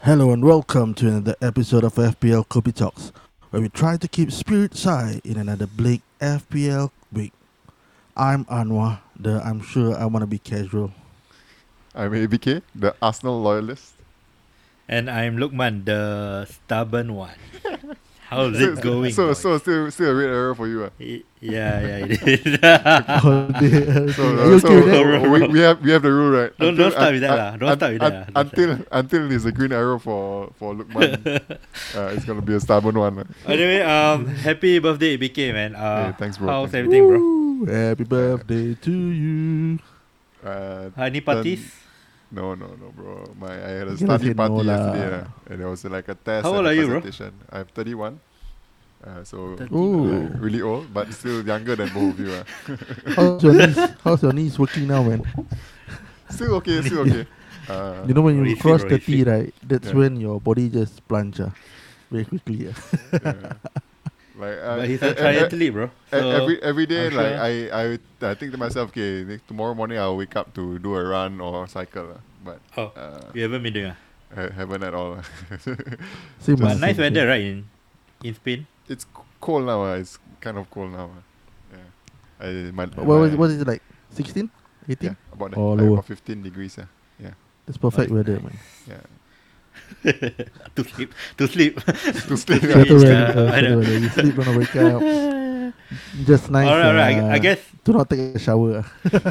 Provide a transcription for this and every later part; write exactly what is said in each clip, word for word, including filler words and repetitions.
Hello and welcome to another episode of F P L Kopi Talks, where we try to keep spirits high in another bleak F P L week. I'm Anwar, the I'm sure I want to be casual. I'm A B K, the Arsenal loyalist. And I'm Lukman, the stubborn one. How's So, it going, so, boys? so still, still a red arrow for you. Uh. Y- yeah, yeah, it is. Oh, dear. So, Are you uh, so okay with that? uh, we, we have we have the rule, right? Don't- don't start with that lah. Don't start with that lah. Don't Until until it's a green arrow for for Lukman, uh, it's gonna be a stubborn one. Uh. Anyway, um, happy birthday, A B K, man. Uh, Hey, thanks, bro. How's Thanks, everything, bro? Woo, happy birthday to you. Uh, Any parties? no, no, no, bro. My I had a You cannot study say party no lah. yesterday, uh, and there was uh, like a test. How and old a are you, bro? presentation. I'm thirty-one. Uh, so thirty. Ooh. uh, really old, but still younger than both of you. Uh. How's your knees? How's your knees working now, man? Still okay, still okay. Uh, You know when you Refit, cross bro, thirty, refit. right? That's Yeah. when your body just plunge, ah, very quickly. ah. yeah. Like uh, But he's e- a e- e- triathlete, bro. e- So every every day, I'm like sure- I, I I think to myself, okay, next- tomorrow morning I'll wake up to do a run or cycle, lah. But oh, uh, you haven't been doing ah? I haven't at all. lah. Same, But ah, nice same, weather, same. right, in, in Spain? It's c- cold now. Uh, it's kind of cold now. Uh. Yeah. I my, What was, my- what is it like? sixteen? eighteen? Yeah, about that. Or Like lower? about fifteen degrees. Uh. Yeah, That's perfect Nice, weather, nice. man. yeah. to sleep, to sleep. To sleep. Yeah, Better it's, weather, uh, uh, I better know. weather. You sleep when you wake up. Just nice. Alright, alright. I, I uh, guess Do not take a shower. ah.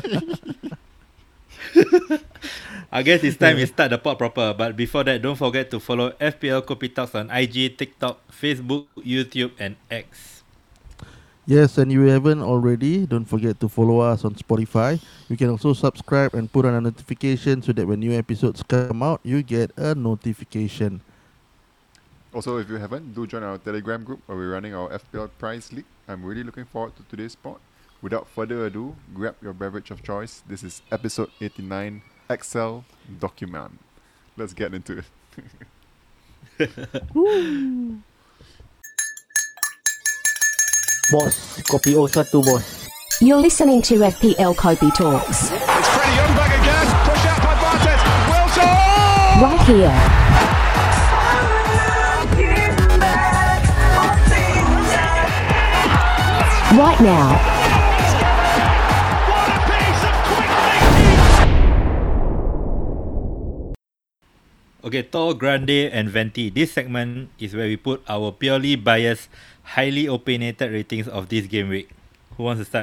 I guess it's time we start the pod proper. But before that, don't forget to follow F P L Kopi Talks on I G, TikTok, Facebook, YouTube, and X. Yes, and you haven't already, don't forget to follow us on Spotify. You can also subscribe and put on a notification so that when new episodes come out, you get a notification. Also, if you haven't, do join our Telegram group where we're running our F P L Prize League. I'm really looking forward to today's spot. Without further ado, grab your beverage of choice. This is episode eighty-nine, Excel Document. Let's get into it. Bos, kopi O satu bos. You're listening to F P L Kobe Talks, It's Freddie Youngberg again. Push out by Bartes. Wilson! right here. Right now. What a piece of quick thinking! Okay, Tall, Grande, and Venti. This segment is where we put our purely biased, highly opinionated ratings of this game week. Who wants to start?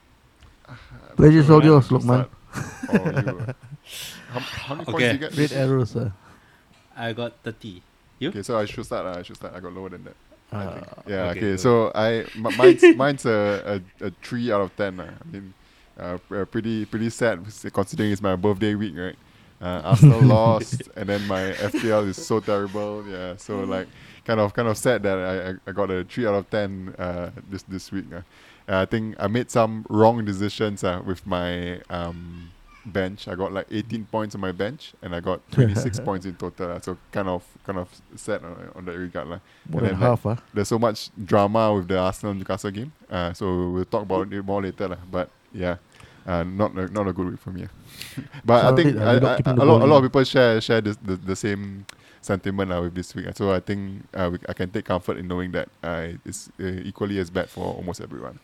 Pleasure's all yours, To Lukman. start. Oh, you. uh, How, how many Okay. points do you get? Red arrows. Uh. I got thirty. You? Okay, so I should start. Uh, I should start. I got lower than that. I Uh, think. Yeah. okay, Okay. good. So I m- mine's mine's a, a, a three out of ten. Uh. I mean, uh, p- uh, pretty pretty sad considering it's my birthday week, right? Uh, Arsenal lost, and then my F P L is so terrible. Yeah. So like, kind of kind of sad that I I, I got a three out of ten uh, this this week. Uh. Uh, I think I made some wrong decisions uh, with my um, bench. I got like eighteen points on my bench, and I got twenty-six points in total. Uh, so kind of kind of sad on, on that regard. Uh. More And than then, like, half. Uh. There's so much drama with the Arsenal Newcastle game. Uh, so we'll talk about it more later. lah. But yeah, uh, not a, not a good week for me. but I Sorry, think uh, I, we're not I, keeping a the lot a ball lot in. of people share share this, the the same sentiment uh, with this week. So I think uh, we, I can take comfort in knowing that uh, it's uh, equally as bad for almost everyone.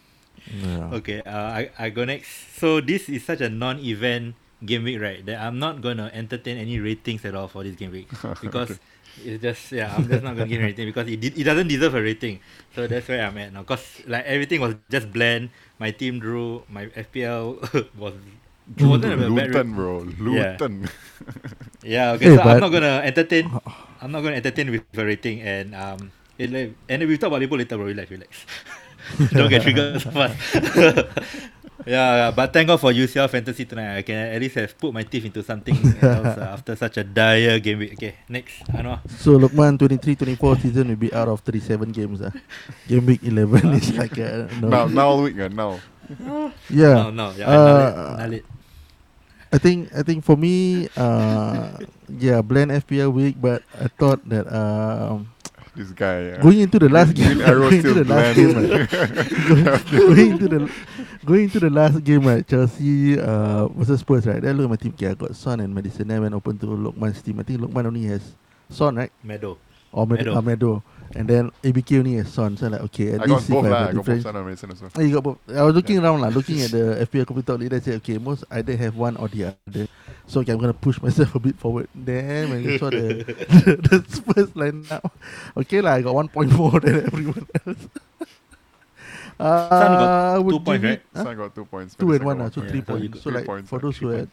Yeah. Okay, uh, I, I go next. So this is such a non-event game week, right? That I'm not gonna entertain any ratings at all for this game week because it's just yeah, I'm just not gonna give a rating because it did, it doesn't deserve a rating. So that's where I'm at now. Cause like everything was just bland. My team drew. My F P L was it wasn't a bad Luton, ra- bro. Yeah. Luton. Yeah. Okay. Hey, so I'm but- not gonna entertain. I'm not gonna entertain with a rating and um. It, like, and we talk about Liverpool later, bro. Relax, relax. Don't get triggered so fast. Yeah, yeah, but thank God for U C L Fantasy tonight. I can at least have put my teeth into something else uh, after such a dire game week. Okay, next. Anwar. So Lukman twenty-three twenty-four season will be out of thirty-seven games. Uh. Game week eleven is like a, no. now now week uh, now. Yeah. No, no. Yeah, Uh, Nalit. I think I think for me, uh, yeah, bland F P L week, but I thought that um, This guy. Uh, going into the last game, Green arrow going into still the last bland. game, right, going, going into the going into the last game, right, Chelsea uh, versus Spurs, right. Then look at my team. Okay, I got Son and Madison. Then I went open to Lokman's team. I think Lokman only has Son, right? Meadow. Or Med- Meadow. uh, Meadow. And then A B K only has Son. So I'm like, okay, at I got least if both I lah. have I a got both difference. Son and Madison as well. Oh, you got both. I was looking around, like, looking at the F P L Coffee Talk leader. I said, okay, most either have one or the other. So okay, I'm gonna push myself a bit forward. Then when you saw the the, the Spurs line now, okay lah, I got one point more than everyone else. Uh, Son got I would two points, give right? it- huh? Son got two points. Two and Madison one, got uh, so Yeah, three so you points. got So three like points, for uh, those three who had,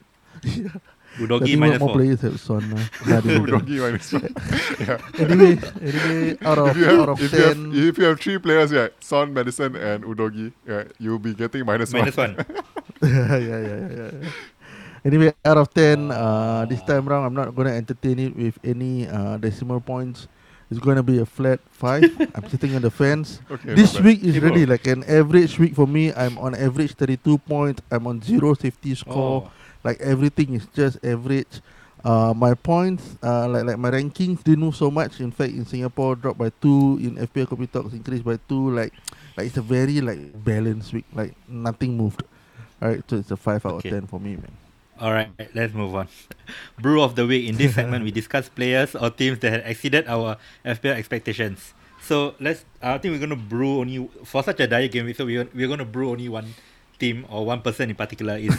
I Udogi think minus more four. players have Son. Uh, nah, they don't. Doggy minus one. Yeah. Anyway, anyway, out of If you, have, out of if, you have, ten, if you have three players, yeah, Son, Madison, and Udogi, yeah, you'll be getting minus, Minus one. one. yeah, yeah, yeah, yeah, yeah. Anyway, out of ten, uh, this time round, I'm not gonna entertain it with any uh, decimal points. It's gonna be a flat five. I'm sitting on the fence. Okay, This not bad. week is Hey, really bro. like an average week for me. I'm on average thirty-two points. I'm on zero safety score. Oh. Like everything is just average. Uh, my points, uh, like like my rankings didn't move so much. In fact, in Singapore, dropped by two. In F P L Coffee Talks, increased by two. Like, like it's a very like balanced week. Like nothing moved. Alright, so it's a five out Okay. of ten for me, man. Alright, let's move on. Brew of the week. In this segment, we discuss players or teams that had exceeded our F P L expectations. So let's. I think we're gonna brew only for such a dire game week. So we're we're gonna brew only one team or one person in particular. Is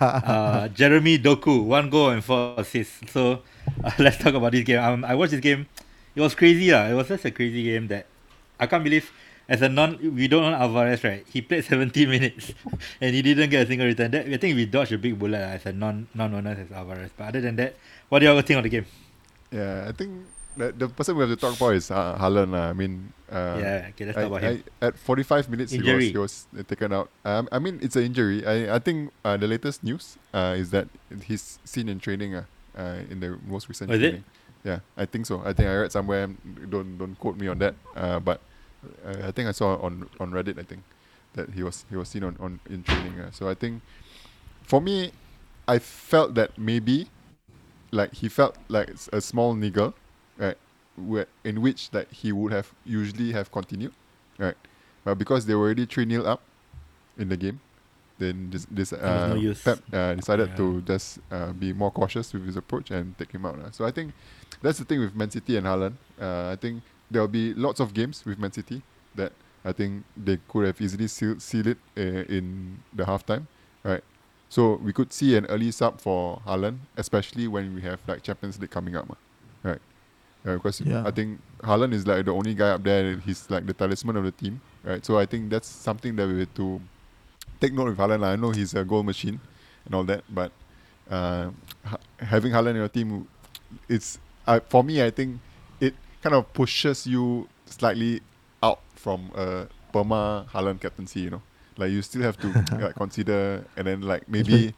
uh, Jeremy Doku, one goal and four assists. So uh, let's talk about this game. Um, I watched this game. It was crazy, lah. It was just a crazy game that I can't believe. As a non, we don't own Alvarez, right? He played seventy minutes and he didn't get a single return. That, I think we dodged a big bullet lah, as a non non owner as Alvarez. But other than that, what do you all think of the game? Yeah, I think that the person we have to talk about is uh, Haaland. Uh, I mean, uh, yeah, okay, let's I, talk about him. I, at forty-five minutes, he was, Injury. he was uh, taken out. Um, I mean, it's an injury. I, I think uh, the latest news uh, is that he's seen in training uh, uh, in the most recent Oh, is it? training. Yeah, I think so. I think I read somewhere. Don't don't quote me on that. Uh, but uh, I think I saw on on Reddit. I think that he was he was seen on, on in training. Uh. So I think for me, I felt that maybe like he felt like it's a small niggle, right? Where in which that he would have usually have continued, right? But because they were already three nil up in the game, then this this was uh, no use. Pep uh, decided Yeah. to just uh, be more cautious with his approach and take him out. Uh. So I think that's the thing with Man City and Haaland. Uh, I think there'll be lots of games with Man City that I think they could have easily seal, seal it uh, in the halftime, right? So we could see an early sub for Haaland, especially when we have like Champions League coming up, uh, right? Uh, because Yeah. I think Haaland is like the only guy up there. He's like the talisman of the team, right? So I think that's something that we have to take note with Haaland. I know he's a goal machine and all that, but uh, ha- having Haaland in your team, it's uh, for me. I think it kind of pushes you slightly out from a Perma Haaland captaincy. You know, like you still have to like, consider, and then like maybe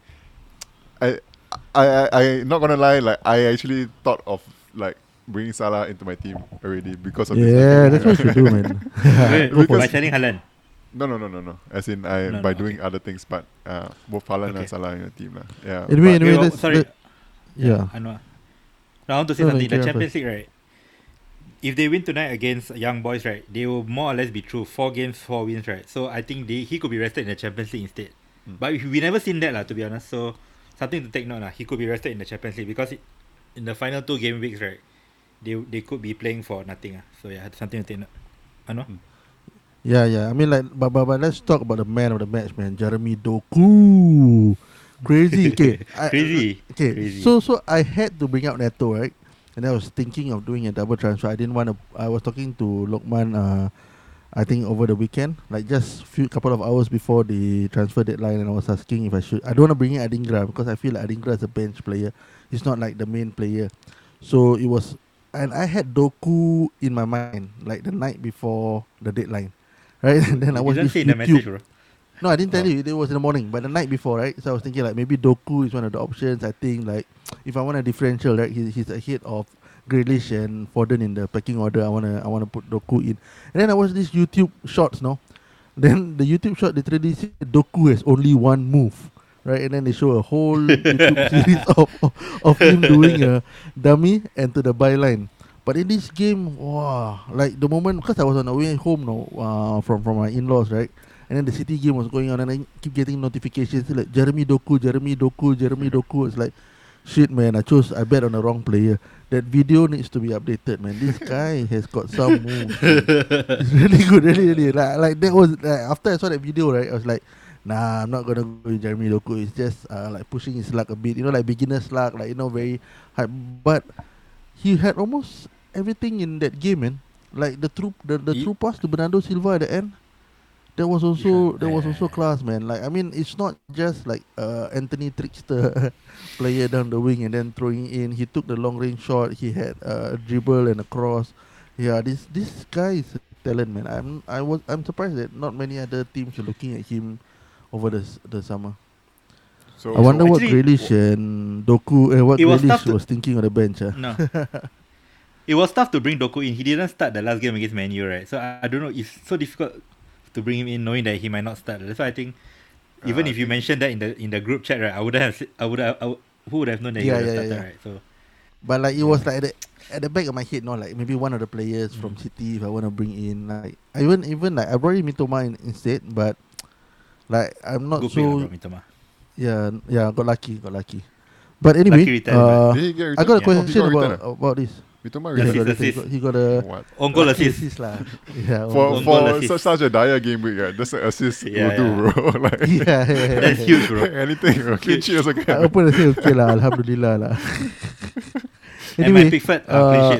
I, I, I, I not gonna lie. Like I actually thought of like bringing Salah into my team already because of Yeah, this. that's what you do, man. Wait, Go for by it. selling Haaland. No, no, no, no, no. As in, I No, by no, doing okay. other things, but uh, both Haaland Okay. and Salah in your team, lah. Yeah. Anyway, but- anyway, Okay, well, let's, sorry. let- yeah. I know. Now I want to say No, no, something. you The carry on Champions first. League, right? If they win tonight against Young Boys, right, they will more or less be through four games, four wins, right? So I think they he could be rested in the Champions League instead. Mm. But we we never seen that, lah. To be honest, so something to take note, lah. He could be rested in the Champions League because it, in the final two game weeks, right, they they could be playing for nothing, ah. So yeah, something to take note. I know. Mm. Yeah, yeah. I mean, like, but, but, but let's talk about the man of the match, man. Jeremy Doku. Crazy. Okay. I- Crazy. Okay. Crazy. So, so I had to bring out Neto, right? And I was thinking of doing a double transfer. I didn't want to. I was talking to Lokman. Uh, I think over the weekend, like just few couple of hours before the transfer deadline, and I was asking if I should. I don't want to bring in Adingra because I feel like Adingra is a bench player. He's not like the main player. So it was, and I had Doku in my mind like the night before the deadline, right? And then I You was didn't this say in the YouTube. message, bro. No, I didn't tell Oh. you. It was in the morning, but the night before, right? So I was thinking like maybe Doku is one of the options. I think like if I want a differential, right? He, he's ahead of Grealish and Foden in the pecking order. I wanna I wanna put Doku in. And then I watched this YouTube shorts, no? Then the YouTube short literally said Doku has only one move, right? And then they show a whole YouTube series of, of of him doing a dummy and to the byline. But in this game, wow, like the moment because I was on the way home, no, uh, from from my in-laws, right? And then the City game was going on, and I keep getting notifications like Jeremy Doku, Jeremy Doku, Jeremy Doku. It's like, shit, man, I chose, I bet on the wrong player. That video needs to be updated, man. This guy has got some moves. It's really good, really, really. Like, like that was like, after I saw that video, right? I was like, nah, I'm not gonna go with Jeremy Doku. It's just uh, like pushing his luck a bit, you know, like beginner luck, like you know, very high. But he had almost everything in that game, man. Like the true, the, the He- true pass to Bernardo Silva at the end. That was also Yeah. that was also class, man. Like I mean, it's not just like uh, Anthony Trickster player down the wing and then throwing in. He took the long range shot. He had uh, a dribble and a cross. Yeah, this this guy is a talent, man. I'm I was I'm surprised that not many other teams are looking at him over the s- the summer. So I wonder so what Actually- Grealish and Doku, uh, what It was tough Grealish to- was thinking on the bench. Uh. No. It was tough to bring Doku in. He didn't start the last game against Man U, right? So I, I don't know. It's so difficult to bring him in, knowing that he might not start. That's why I think, even Uh, I if you think- mentioned that in the in the group chat, right? I would have. I would have. I would, who would have known that he Yeah, would have yeah, started, yeah. right? So But like it was like at the, at the back of my head, no, like maybe one of the players Mm. from City if I want to bring in, like I even even like I brought in Mitoma in, instead, but like I'm not good pick, lah, so bro, Mitoma. yeah yeah got lucky got lucky. But anyway, Lucky return, uh, Did he get I got a returned? Oh, he question got about returned, about this. ah? Mitoma Yeah, he returned. got, Assist, he assist. got, he got a What? On goal lucky assist. assist lah. Yeah, on For goal. Own for goal assist. such, such a dire game week, yeah, just an assist Yeah, will do, yeah. bro. Like yeah, yeah, yeah, That's yeah. huge, bro. anything, bro. Clean sheet also I can. open the say okay lah, Alhamdulillah lah. And my Anyway, Pickford, uh, uh, clean sheet.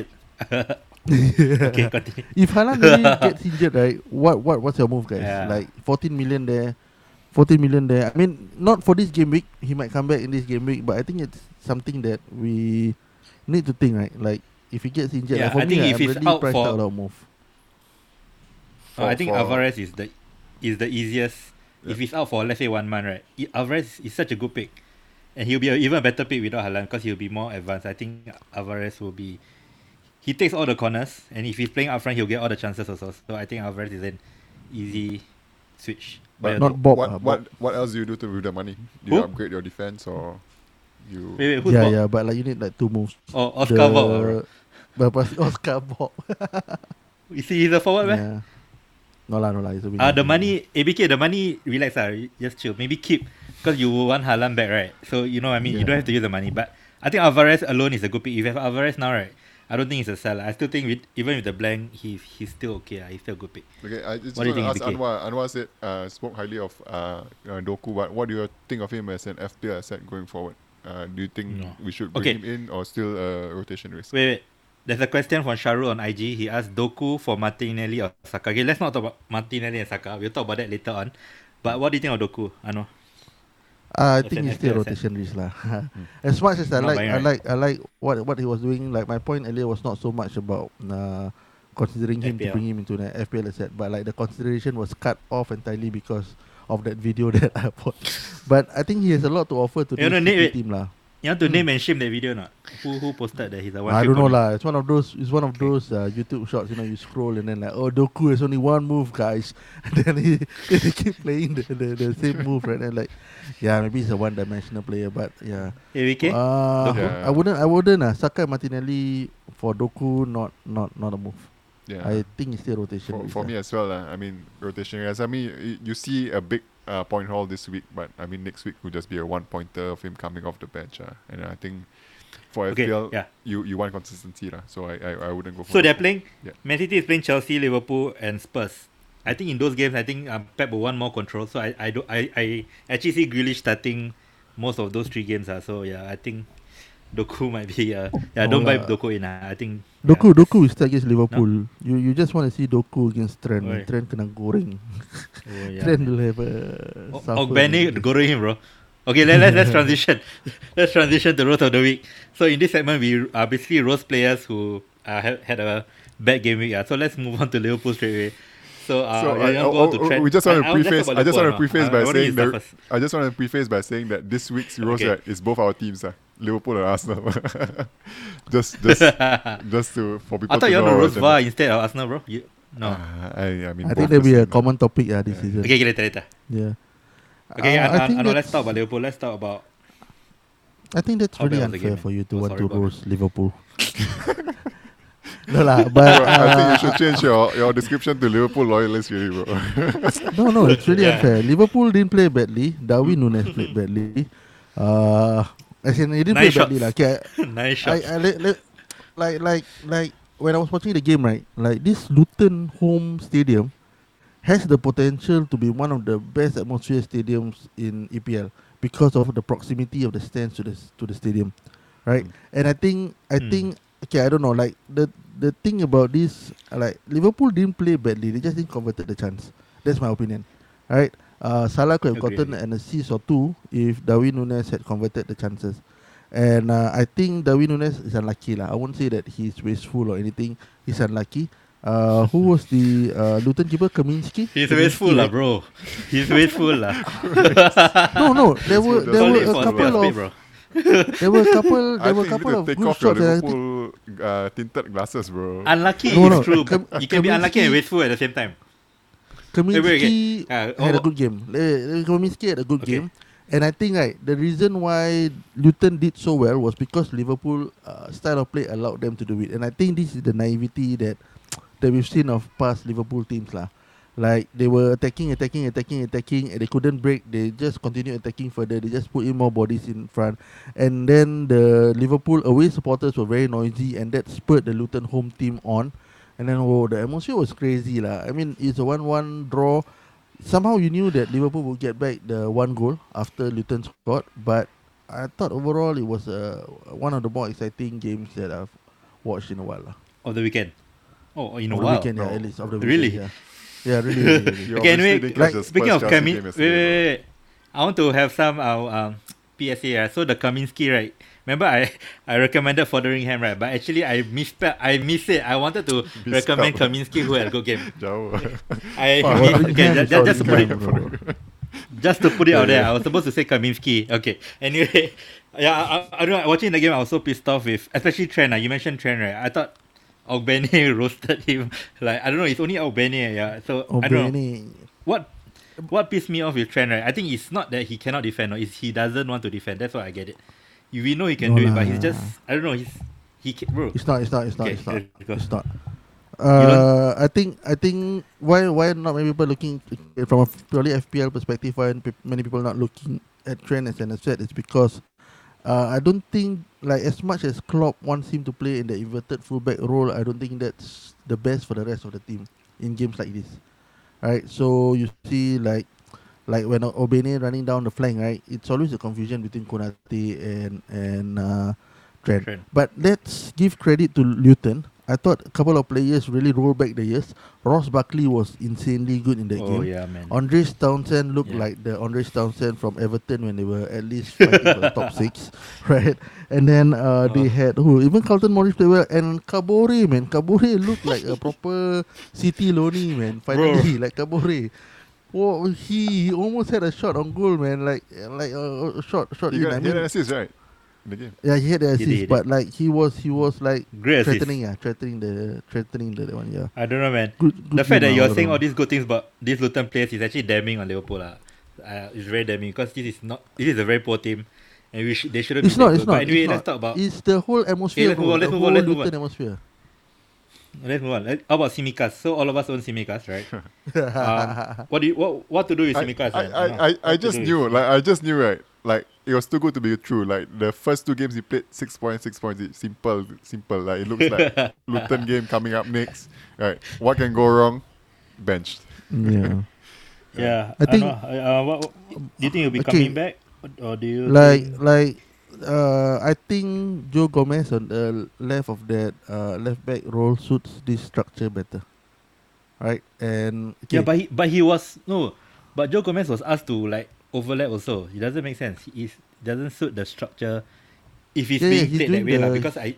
Okay, continue. if Haaland really gets injured, right? What what what's your move, guys? Yeah. Like fourteen million there, fourteen million there. I mean, not for this game week. He might come back in this game week, but I think it's something that we need to think, right? Like if he gets injured, Yeah, like for I me, think I'm if he's really out priced for- out of move. Uh, I think for- Alvarez is the is the easiest. If he's out for let's say one month, right? I- Alvarez is such a good pick, and he'll be an even better pick without Haaland because he'll be more advanced. I think Alvarez will be. He takes all the corners, and if he's playing up front, he'll get all the chances also. So I think Alvarez is an easy switch. But But Not Bob, What uh, what Bob. what else do you do to with the money? Do Who? you upgrade your defense or you? wait, wait, who's Yeah, Bob? yeah, but like you need like two moves. Oh, Oscar Bob. The- but, but Oscar Bob. You see, he's a forward, man. Yeah. No lah, no lah. It's a Uh, the money, A B K, the money, relax, uh, just chill. Maybe keep, because you want Haaland back, right? So, you know what I mean? You don't Yeah. have to use the money. But I think Alvarez alone is a good pick. If you have Alvarez now, right, I don't think it's a sell. I still think with, even with the blank, he's he's still okay. Uh, he's still a good pick. Okay, I just What do you want to think, ask A B K? Anwar. Anwar said uh, spoke highly of uh, uh, Doku, but what do you think of him as an F P L asset going forward? Uh, do you think No. we should bring Okay. him in or still a rotation risk? Wait, wait. There's a question from Sharu on I G. He asked Doku for Martinelli or Saka. Okay, let's not talk about Martinelli and Saka. We'll talk about that later on. But what do you think of Doku, Ano? Uh, I As think an it's still F P L rotation risk lah. As much as I Not like, buying, I right? like, I like what what he was doing. Like my point earlier was not so much about uh, considering him to F P L. bring him into an F P L asset, but like the consideration was cut off entirely because of that video that I bought. But I think he has a lot to offer to You this know, Nick, City wait. team lah. You want to name and shame that video or not? Who who posted that he's a one I trick don't know pony? lah. It's one of those. It's one of those uh, YouTube shots. You know, you scroll and then like, oh, Doku has only one move, guys. And then he they keep playing the, the, the same move, right? And like, yeah, maybe he's a one-dimensional player, but yeah. A B K? Uh, Doku? I wouldn't. I wouldn't. Uh, Saka and Martinelli for Doku, not not not a move. Yeah. I think it's still rotation. for, risk, for uh. me as well, uh, I mean, rotation risk. I mean, y- you see a big uh, point haul this week, but I mean, next week will just be a one pointer of him coming off the bench. Uh, and I think for Okay, F P L, yeah. you, you want consistency. Uh, so I, I, I wouldn't go for So they're Doku. playing. Yeah. Man City is playing Chelsea, Liverpool, and Spurs. I think in those games, I think um, Pep will want more control. So I I do I, I actually see Grealish starting most of those three games. Uh, so yeah, I think Doku might be. Uh, yeah, No don't buy lah. Doku in. Uh, I think. Doku, yeah, Doku will start against Liverpool. You you just want to see Doku against Trent. Oi. Trent kena goreng. Oh, yeah. Trent will have a. O- suffer. Ogbeni goreng him, bro. Okay, let, let's let's transition. Let's transition to roast of the week. So in this segment, we uh, basically roast players who uh, had, had a bad game week. Uh. So let's move on to Liverpool straight away. So, uh, So yeah, I, you want to go oh, on to oh, Trent? we just want I- to I- let's talk preface. about I just want to Liverpool, preface uh. by I- I wanna saying use that that. first. I just want to preface by saying that this week's roast Okay. right, is both our teams, uh, Liverpool and Arsenal. just, just, just to for people I thought to you know. want to our roast agenda. VAR instead of Arsenal, bro. You, no. Uh, I, I mean, I both think there'll the be a same, uh. common topic yeah, this season. Okay, okay, later, later. Yeah. Okay, Uh, I, I, think I know. Let's that's- talk about Liverpool. Let's talk about. I think that's How really bad was the unfair game, for man? you to Oh, want sorry, to bro. roast Liverpool. No lah, but Bro, I think you uh, should change your, your description to Liverpool loyalists, really, bro. no, no, it's really Yeah. unfair. Liverpool didn't play badly. Darwin Nunes played badly. Uh, As in, he didn't Nice play badly, shots. lah. Okay, Nice I, shot. I, I, li- li- like, like, like when I was watching the game, right? Like this Luton home stadium has the potential to be one of the best atmosphere stadiums in E P L because of the proximity of the stands to the s- to the stadium, right? Mm. And I think I Mm. think okay, I don't know. Like the the thing about this, uh, like Liverpool didn't play badly. They just didn't converted the chance. That's my opinion, right? Uh, Salah could have Agree, gotten agree. an assist or two if Darwin Nunes had converted the chances. And uh, I think Darwin Nunes is unlucky lah. I won't say that he's wasteful or anything. He's unlucky. Uh, who was the uh, Luton keeper? Kaminsky. He's Kaminsky, wasteful lah, right? bro. He's wasteful lah. No, no. There were there Call were it a for a couple spade, of bro. there were a couple I there were a think you couple need of to take good off your shots. and I think Liverpool uh, tinted glasses, bro. Unlucky No, is no, true. Kam- you can be unlucky and Kaminsky- wasteful at the same time. Kaminsky Wait, wait, okay. Uh, had a oh, good game. Uh, Kaminsky had a good Okay. game, and I think right the reason why Luton did so well was because Liverpool uh, style of play allowed them to do it, and I think this is the naivety that that we've seen of past Liverpool teams lah. Like they were attacking, attacking, attacking, attacking, and they couldn't break. They just continued attacking further. They just put in more bodies in front, and then the Liverpool away supporters were very noisy, and that spurred the Luton home team on. And then oh, the atmosphere was crazy lah. I mean, it's a one-one draw. Somehow you knew that Liverpool would get back the one goal after Luton scored, but I thought overall it was uh, one of the more exciting games that I've watched in a while lah. of the weekend. Oh, in a Of the while. weekend, yeah, Oh. at least of the Really? weekend, yeah, yeah, really, really, really. You Okay, obviously anyway, didn't catch like, the Speaking of Spurs Chelsea Kamin, game wait, yesterday, wait, bro. wait, wait. I want to have some uh, um, P S A. Uh, so the Kaminsky, right? Remember, I, I recommended Fotheringham, right? But actually, I misspelled. I missed it. I wanted to recommend Kaminsky, who had a good game. Jauh. I Fuck. missed, okay, Fotheringham just, just, just to put it, Fotheringham, bro. just to put it out there, Yeah. I was supposed to say Kaminsky. Okay. Anyway, yeah, I, I, I don't know. Watching the game, I was so pissed off with, especially Trent. Uh, you mentioned Trent, right? I thought Ogbene roasted him. Like I don't know. It's only Ogbene. Yeah. So Oh, I don't know. Benny. What what pissed me off with Trent, right? I think it's not that he cannot defend, or it's he doesn't want to defend. That's why I get it. You- We know he can No do it, but lah. he's just I don't know. He's he can, bro. It's not. It's not. It's not. Okay, It's not. okay, go. It's not. don't- Uh, I think. I think. Why? Why not many people looking uh, from a purely F P L perspective? Why pe- many people not looking at Trent as an asset? Is because uh, I don't think like as much as Klopp wants him to play in the inverted fullback role. I don't think that's the best for the rest of the team in games like this. Right. So you see like. Like when Obene running down the flank, right? It's always a confusion between Konate and and uh, Trent. Trent. But let's give credit to Luton. I thought a couple of players really rolled back the years. Ross Buckley was insanely good in that Oh game. yeah, man. Andres Townsend looked Yeah. like the Andres Townsend from Everton when they were at least fighting for the top six, right? And then uh, they Oh. had who even Carlton Morris played well, and Kabore, man, Kabore looked like a proper City loanee, man. Finally, like Kabore. Oh, he almost had a shot on goal, man. Like, like uh, a shot, shot He in. got I he had mean, an assist, right? In the game. yeah, he had the He assist, did, he did. but like he was, he was like Great assist. threatening, yeah, threatening the, threatening the, the one, yeah. I don't know, man. Good, good The fact game, that ah, you're all saying all around. these good things about these Luton players is actually damning on Liverpool. Uh. Uh, it's very damning because this is not. This is a very poor team, and we sh- they shouldn't. It's be not, that it's good. not. But anyway, it's let's not. talk about. It's the whole atmosphere, let's move bro, on, let's the move on, whole let's move Luton on. atmosphere. Let's move on. Let, how about Simikas? So all of us own Simikas, right? um, what do you what what to do with I, Simikas? I, man? I, know. I, I What to just do knew, with- like I just knew, right? Like it was too good to be true. Like the first two games he played, six points, six points. It's simple, simple. Like it looks like Luton game coming up next. Right, what can go wrong? Benched. Yeah. Yeah, I I think- think. Uh, uh, what, what- do you think he'll be Okay. coming back, or do you like think- like uh, I think Joe Gomez on the left of that uh, left back role suits this structure better, right? And okay, Yeah, but he but he was no, but Joe Gomez was asked to like overlap also. It doesn't make sense. He is doesn't suit the structure. If he's Yeah, yeah, being he's played that doing way, lah, the- because I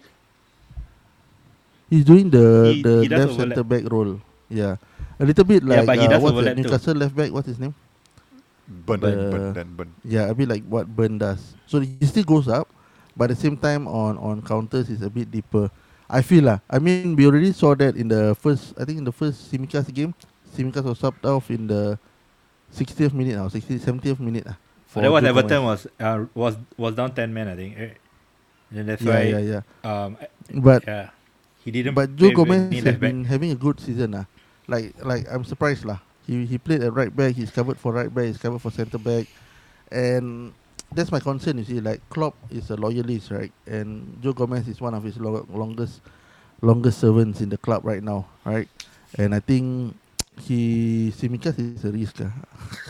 he's doing the He- the he does left overlap. centre back role. Yeah, a little bit Yeah, like but he uh, does what's the overlap too. Newcastle left back. What's his name? Burn, The- burn, then burn. Yeah, a bit like what Burn does. So he still goes up, but at the same time on on counters is a bit deeper. I feel lah. I mean, we already saw that in the first. I think in the first Simikas game, Simikas was subbed off in the sixtieth minute or sixtieth, seventieth minute. Ah, for that was Joe Everton Gomez. was uh, was was down ten men, I think. Right? And that's Yeah, why yeah, yeah. um But yeah he didn't. but Joe play with Gomez any has left back. been having a good season lah. Like like I'm surprised lah. He he played at right back. He's covered for right back. He's covered for centre back, and that's my concern. You see, like Klopp is a loyalist, right? And Joe Gomez is one of his lo- longest longest servants in the club right now, right? And I think he Tsimikas is a risk. Uh.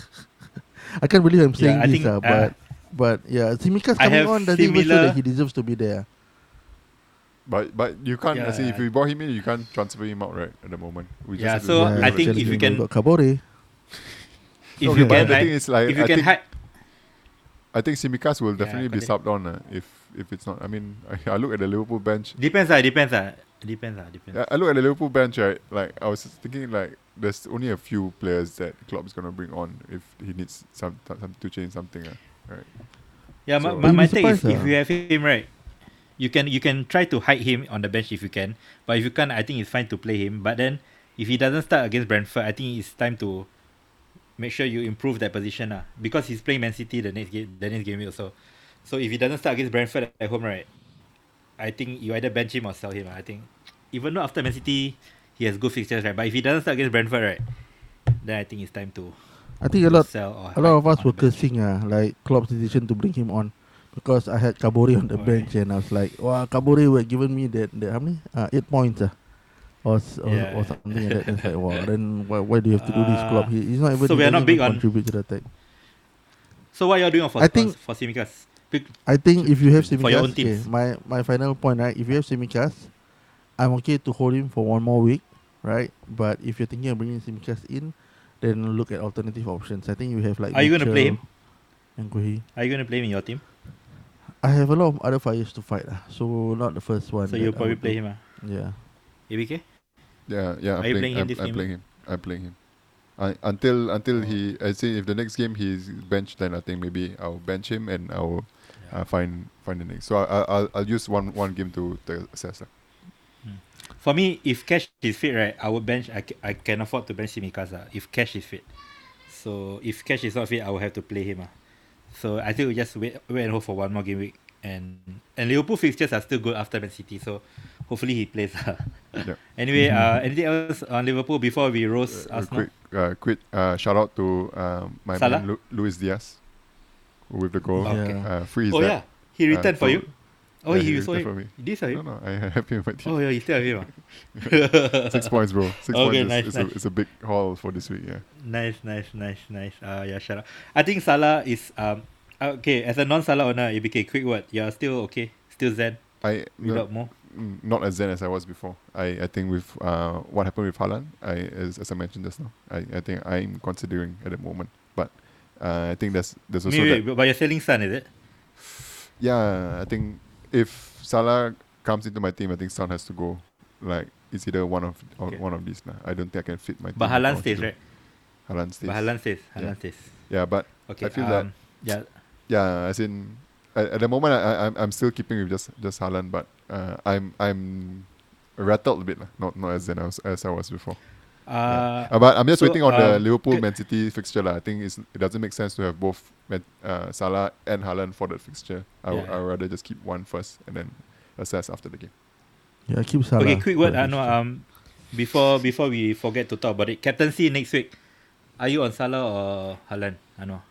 I can't believe I'm saying Yeah, I this, think, uh, uh, but but yeah, Tsimikas I coming have on doesn't even show similar- that he deserves to be there. But but you can't. I say if Yeah. you bought him in, you can't transfer him out right at the moment. We just Yeah, have to so do I whatever. think actually, if you we can- got Kabore. If Okay, you but can, the right, thing is, like, if you I can think- hide, I think Tsimikas will Yeah, definitely be continue. subbed on uh, if if it's not. I mean, I, I look at the Liverpool bench. depends ah, depends ah, depends ah, depends. I I look at the Liverpool bench, right? Like I was thinking, like there's only a few players that Klopp is gonna bring on if he needs some, some to change something, uh, right? Yeah, my, So- my, You'll my be take is surprised, if ah. you have him right, you can you can try to hide him on the bench if you can. But if you can't, I think it's fine to play him. But then if he doesn't start against Brentford, I think it's time to make sure you improve that position ah. Because he's playing Man City the next game, the next game week also. So if he doesn't start against Brentford at home, right, I think you either bench him or sell him. ah. I think even though after Man City he has good fixtures, right, but if he doesn't start against Brentford, right, then I think it's time to I think a to lot sell or a lot of hide us on were the bench. cursing uh, like Klopp's decision to bring him on because I had Kabore on the Oh, bench and I was like, wow, Kabore would have given me that, that how many? Uh, eight points. Uh. Or, s- or, Yeah, or yeah. something like that. It's like, wow, then why, why do you have to do this, Uh, Klopp? He, he's not even, so he we are not doesn't big even on- contribute to the attack. So what you're doing for I think- for Tsimikas? Pick- I think if you have For your own Tsimikas, okay, teams. my, my final point, right? If you have Tsimikas, I'm okay to hold him for one more week, right? But if you're thinking of bringing Tsimikas in, then look at alternative options. I think you have like. Are you gonna play Mitchell him? And Guehi. Are you gonna play him in your team? I have a lot of other fires to fight, uh, so not the first one. So that you'll I probably would play do. him, ah. Yeah. A B K? Yeah, yeah. I'm Are you playing. playing him I'm, this I'm game? playing him. I'm playing him. I, until until he, I say if the next game he's benched, then I think maybe I'll bench him and I'll uh, find find the next. So I, I, I'll I'll use one one game to, to assess. Uh. For me, if Cash is fit, right, I would bench. I, ca- I can afford to bench Tsimikas, ah, if Cash is fit. So if Cash is not fit, I will have to play him. Ah. So I think we just wait, wait and hope for one more game week. And and Liverpool fixtures are still good after Man City, so hopefully he plays. ah. Yeah. Anyway, uh, anything else on Liverpool before we roast Uh, a Arsenal? quick uh, quick uh, shout out to um, my Salah? man Lu- Luis Diaz with the goal. Okay. Yeah. Uh, free is Oh that. yeah, he returned Uh, for so- you. Oh, yeah, he, he saw returned it. for me. Did you saw No, him? no, I have him. But Oh yeah, you still have him. ah. six points, bro. Six Okay, points is, nice, is, nice. A, is a big haul for this week. Yeah. Nice, nice, nice, nice. Uh, yeah, shut up. I think Salah is um okay as a non-Salah owner. A B K, quick word. You're still okay, still zen I no, without more. mm, not as zen as I was before. I, I think with uh what happened with Haaland, I as, as I mentioned just now, I, I think I'm considering at the moment. But uh, I think there's there's also Wait, that. wait, but you're selling Son, is it? Yeah, I think if Salah comes into my team, I think Son has to go. Like it's either one of or Okay. one of these. Nah. I don't think I can fit my team. But I Haaland want to stays, do- right? Haaland stays. But Haaland stays. Yeah. Haaland stays. Yeah, but Okay. I feel that- um, yeah. yeah, as in at, at the moment I, I I'm I'm still keeping with just just Haaland, but uh, I'm I'm rattled a bit, lah. Not not as zen as, as I was before. Uh, Uh, but I'm just so, waiting on the um, Liverpool good- Man City fixture. lah. I think it's, it doesn't make sense to have both Man, uh, Salah and Haaland for that fixture. I would Yeah. I would rather just keep one first and then assess after the game. Yeah, keep Salah. okay, quick word. for Uh, no, fixture. um, before before we forget to talk about it, captaincy next week. Are you on Salah or Haaland? I know.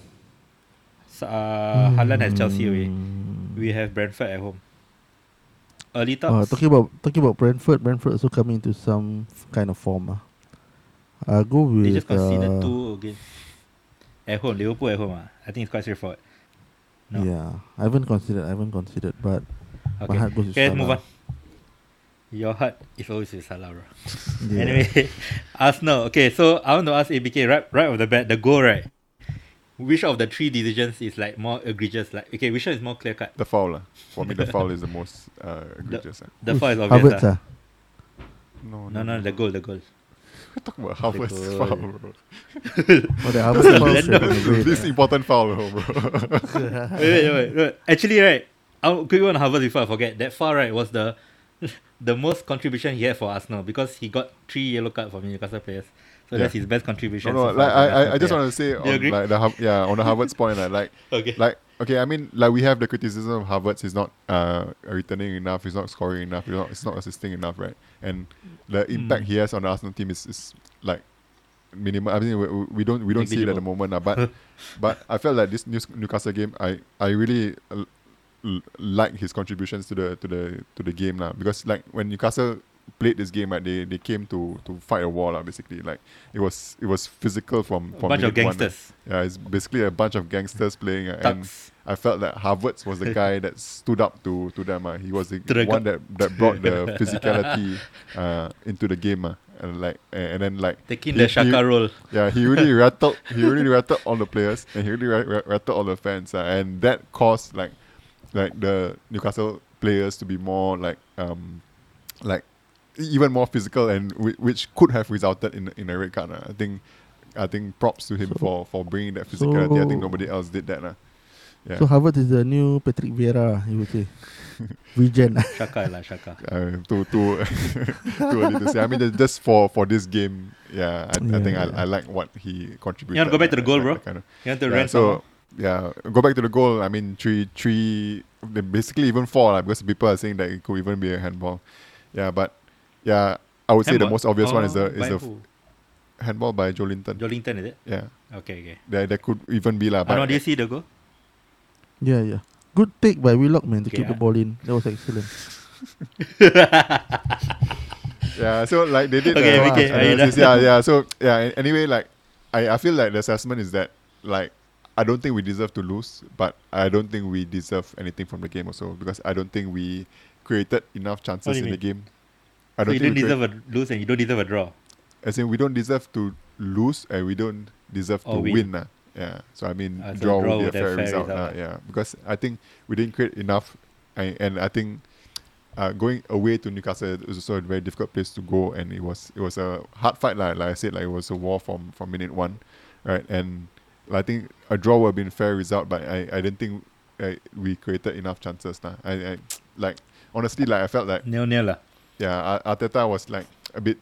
Sa- uh, Haaland has Chelsea away. Hmm. We have Brentford at home. Early Uh, thoughts. talking about talking about Brentford, Brentford also coming into some f- kind of form. Uh. I'll go with. They just conceded uh, two again. At home, Liverpool at home. Ah, I think it's quite straightforward. No. Yeah, I haven't considered. I haven't considered, but my Okay. heart goes with Okay, Salah. move on. Your heart is always with Salah, bro. Yeah. Anyway, Arsenal. Okay, so I want to ask A B K right, right off the bat, the goal, right? Which of the three decisions is like more egregious? Like, okay, which one is more clear cut? The foul, lah. For me, the foul is the most uh, egregious. lah. The Who's foul is obvious. Havertz, ah. ah? No, No, no, the goal, the goal. We're talking about Havertz goal. foul, bro. Oh, the Havertz foul should have been a This red, important foul, bro. wait, wait, wait, wait. Actually, right, I'll quick one Harvard before I forget. That foul, right, was the the most contribution he had for Arsenal because he got three yellow cards from Newcastle players. So Yeah. that's his best contribution. No, no, so like far I, as a I, I national just player. want to say you on agree? like the Har- yeah on the Harvard's point, like, like Okay. like okay, I mean like we have the criticism of Havertz. He's not uh returning enough. He's not scoring enough. He's not. He's not assisting enough, right? And the impact Mm. he has on the Arsenal team is, is like minimum. I mean, we, we don't we don't see it at the moment, uh, but but I felt like this News- Newcastle game, I I really uh, l- like his contributions to the to the to the game lah. Because like when Newcastle played this game, right, they they came to to fight a war lah. Basically, like it was it was physical from A from bunch of minute one, gangsters. uh. Yeah, it's basically a bunch of gangsters playing, uh, and Thugs. I felt that Havertz was the guy that stood up to to them. Uh. He was the To the one go- that, that brought the physicality uh, into the game. Uh. And like and, and then like Taking he- the Shaka he- role. yeah, he really rattled. He really rattled all the players, and he really ra- ra- rattled all the fans, uh, and that caused like, like the Newcastle players to be more like, um, like even more physical, and w- which could have resulted in in a red card. Uh. I think, I think props to him So- for for bringing that physicality. I think so- nobody else did that. Uh. Yeah. So Harvard is the new Patrick Vieira, you would say. Regen. Shaka lah, Shaka. Uh, too too too early to say. I mean, just- just for for this game, yeah, I, I Yeah, think yeah. I, I like what he contributed. You want to go back to the uh, goal, like bro? that kind of- You want to yeah, rant so some yeah, go back to the goal. I mean, three three, they basically even four, like, because people are saying that it could even be a handball. Yeah, but yeah, I would say the Handball? most obvious one is the Oh, is by the who? f- handball by Joelinton. Jolinton, is it? Yeah, Okay, okay. there there could even be lah. But But do you see the goal? Yeah, yeah. Good take by Willock, man, to Okay, keep the ah. ball in. That was excellent. yeah, so like they did. Okay, uh, okay, analysis, are you yeah, done? yeah. So yeah. a- Anyway, like I, I feel like the assessment is that like I don't think we deserve to lose, but I don't think we deserve anything from the game also, because I don't think we created enough What chances do you in the mean? game. I So don't you think don't we create- deserve a lose and you don't deserve a draw. as in we don't deserve to lose and we don't deserve Or to win. win. uh. Yeah. So I mean, Ah, so draw draw would be a would have fair, fair result. result, uh, ah. yeah, because I think we didn't create enough, and, and I think uh, going away to Newcastle was also a very difficult place to go, and it was it was a hard fight. Like, like I said, like it was a war from, from minute one, right? And I think a draw would have been a fair result, but I, I didn't think uh, we created enough chances. Nah. I, I like honestly, like I felt like Nil nil lah. yeah, Ar- Arteta was like a bit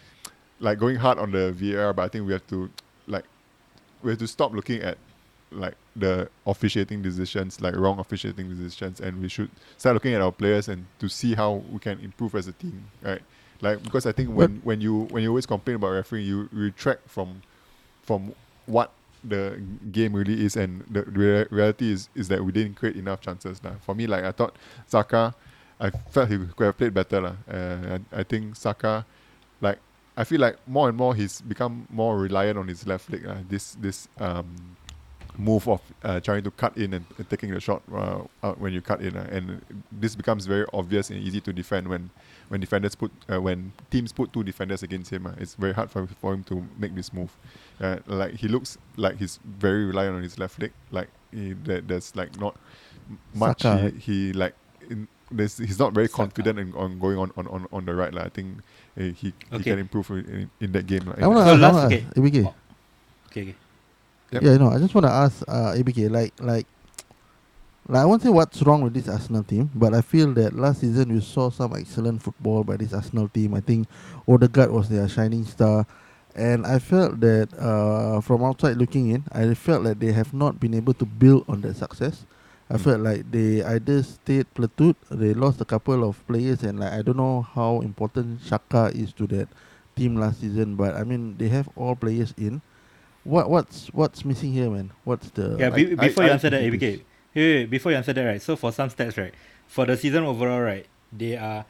like going hard on the V A R, but I think we have to like we have to stop looking at like the officiating decisions, like wrong officiating decisions, and we should start looking at our players and to see how we can improve as a team, right? Like because I think when, when you when you always complain about refereeing, you retract from from what the game really is, and the rea- reality is is that we didn't create enough chances. Lah. For me, like I thought Saka, I felt he could have played better. Lah. Uh, I, I think Saka, like I feel like more and more he's become more reliant on his left leg. Uh, this this um, move of uh, trying to cut in and, and taking the shot uh, out when you cut in, uh, and this becomes very obvious and easy to defend when when defenders put uh, when teams put two defenders against him. Uh, it's very hard for, for him to make this move. Uh, like he looks like he's very reliant on his left leg. Like he, there, there's like not m- much Saka, he, right? he like. In, there's, he's not very Saka. confident in, on going on, on, on, on the right. Like, I think uh, he, he Okay. can improve in, in that game. Like, I want to So ask, I last- wanna okay. ask, A B K. Oh. Okay, okay. Yep. Yeah, no, I just want to ask uh, A B K, like, like, like, I won't say what's wrong with this Arsenal team, but I feel that last season we saw some excellent football by this Arsenal team. I think Odegaard was their shining star, and I felt that uh, from outside looking in, I felt that they have not been able to build on that success. I Mm. felt like they either stayed plateaued, they lost a couple of players, and like I don't know how important Xhaka is to that team last season. But I mean, they have all players in. What what's what's missing here, man? What's the Yeah, I- be, I- before I- you answer that, A B K, wait, wait, wait, before you answer that, right? So for some stats, right, for the season overall, right, they are,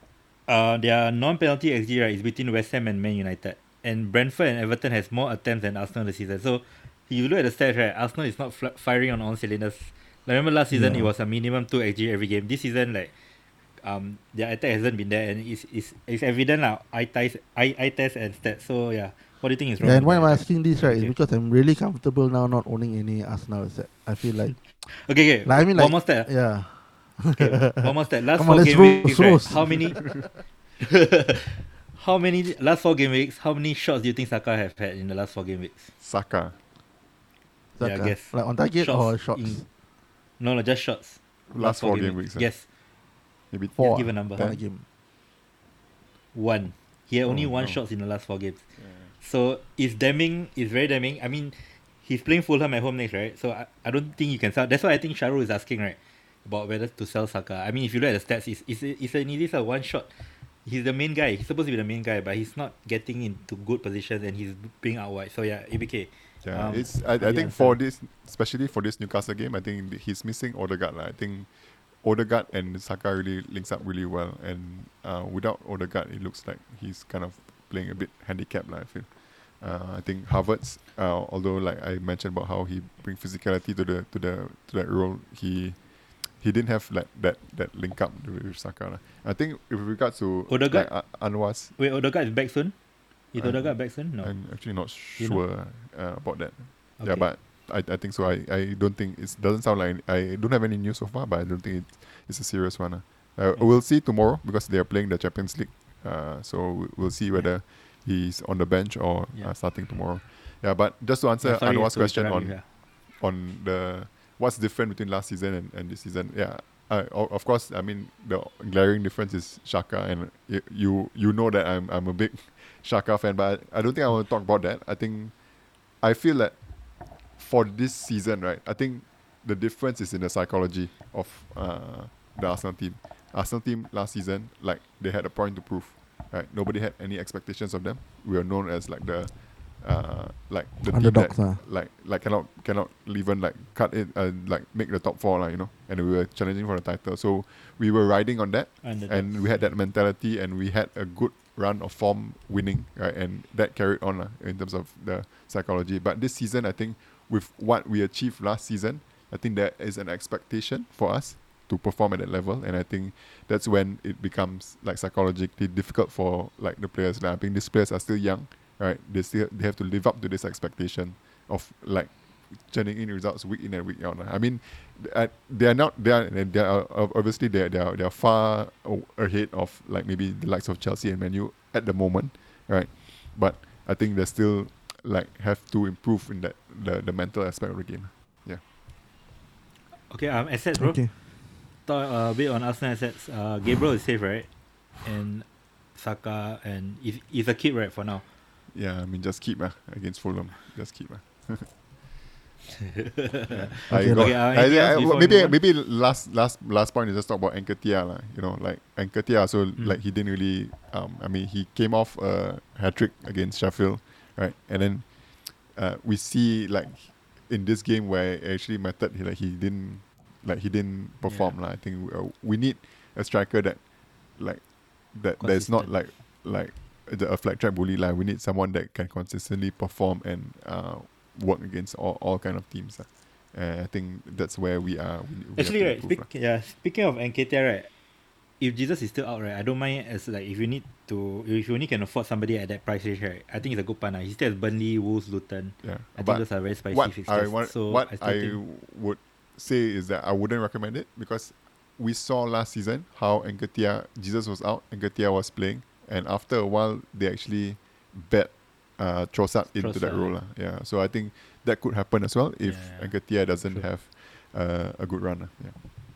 uh, their non-penalty X G, right, is between West Ham and Man United, and Brentford and Everton has more attempts than Arsenal this season. So if you look at the stats, right, Arsenal is not fl- firing on all cylinders. Like, remember last season Yeah. it was a minimum two X G every game. This season, like, um, their attack hasn't been there, and it's it's, it's evident lah. Eye test, eye, eye test and stats. So yeah, what do you think is wrong? Yeah, and with why the I'm attack? asking this, right, is Okay. because I'm really comfortable now not owning any Arsenal set. I feel like, Okay, okay. like I mean, one like, more stat. yeah. Okay, one more stat. Last Come four on, let's game roast, weeks, right, roast. how many? How many last four game weeks? How many shots do you think Saka have had in the last four game weeks? Saka. Yeah, Saka. guess. Like on target Shots or shots? in- No, no, just shots. Last four game weeks. uh, Yes, Maybe Four. give a number. On a game. one. He had only Oh, one no. shots in the last four games. So it's damning. It's very damning. I mean, he's playing Fulham at home next, right? So I, I don't think you can sell. That's why I think Sharu is asking, right, about whether to sell Saka. I mean, if you look at the stats, it's it's, it's an easy sell. One shot he's the main guy. He's supposed to be the main guy, but he's not getting into good positions and he's being out wide. So yeah, A B K. Yeah, Um, it's I, I the think answer. for this, especially for this Newcastle game, I think th- he's missing Odegaard. lah. I think Odegaard and Saka really links up really well, and uh, without Odegaard, it looks like he's kind of playing a bit handicapped. lah, I feel. Uh, I think Havertz, uh, although like I mentioned about how he brings physicality to the to the to that role, he he didn't have like that that link up with Saka. lah. I think with regards to Odegaard? like, uh, Anwar's, Wait, Odegaard is back soon? Is I'm- Odegaard back soon? No. I'm actually not You know? sure uh, about that. Yeah, Okay. but I, I think so. I, I don't think it doesn't sound like I don't have any news so far, but I don't think it, it's a serious one. Uh. Uh, we'll see tomorrow because they are playing the Champions League. Uh, so we- we'll see whether he's on the bench or Yeah. uh, starting tomorrow. Yeah, but just to answer Yeah, sorry Anwar's to question interrupt on you, yeah. on the what's different between last season and, and this season. Yeah, uh, o- of course. I mean, the glaring difference is Xhaka, and y- you you know that I'm I'm a big Xhaka fan, but I, I don't think I want to talk about that. I think I feel that for this season, right? I think the difference is in the psychology of uh, the Arsenal team. Arsenal team last season, like they had a point to prove, right? Nobody had any expectations of them. We were known as like the uh, like the Underdogs, team ah. that, like like cannot cannot even like cut it uh, like make the top four, like, you know. And we were challenging for the title, so we were riding on that, Underdogs. and we had that mentality, and we had a good run of form winning, right? And that carried on uh, in terms of the psychology. But this season, I think with what we achieved last season, I think there is an expectation for us to perform at that level, and I think that's when it becomes like psychologically difficult for like the players. Like, I think these players are still young, right? They still they have to live up to this expectation of like churning in results week in and week out. I mean, uh, they are not they are they are uh, obviously they are, they are they are far o- ahead of like maybe the likes of Chelsea and Man U at the moment, right? But I think they still like have to improve in that the, the mental aspect of the game. Yeah. Okay, um, assets, bro. Okay. Talk uh, a bit on Arsenal assets. Uh, Gabriel is safe, right? And Saka and he's, he's a kid, right, for now. Yeah, I mean just keep uh, against Fulham. Just keep. Uh. Okay, I got, okay, uh, I, anything I, else before we maybe move on? maybe last last last point is just talk about Nketiah, lah. You know, like Nketiah. So Mm. like he didn't really. Um, I mean, he came off a hat trick against Sheffield, right? And then uh, we see like in this game where it actually mattered. He like he didn't like he didn't perform. Yeah. lah. I think uh, we need a striker that like that there's not like like the, a flat track bully. Like we need someone that can consistently perform and uh, work against all, all kind of teams. Uh. And I think that's where we are. We, we have Actually, to right, improve, speak, yeah, speaking of Nketiah, right, if Jesus is still out, right, I don't mind as like if you need to, if you only can afford somebody at that price range, right, I think it's a good partner. He still has Burnley, Wolves, Luton. yeah. I think But those are very spicy what fixtures. I want, so what I still I think, would say is that I wouldn't recommend it because we saw last season how Nketiah, Jesus was out, Nketiah was playing, and after a while they actually bet uh, Trossard into that Trossard. role. lah. Yeah, so I think that could happen as well if Yeah, Nketiah doesn't true. have uh, a good run. lah. Yeah.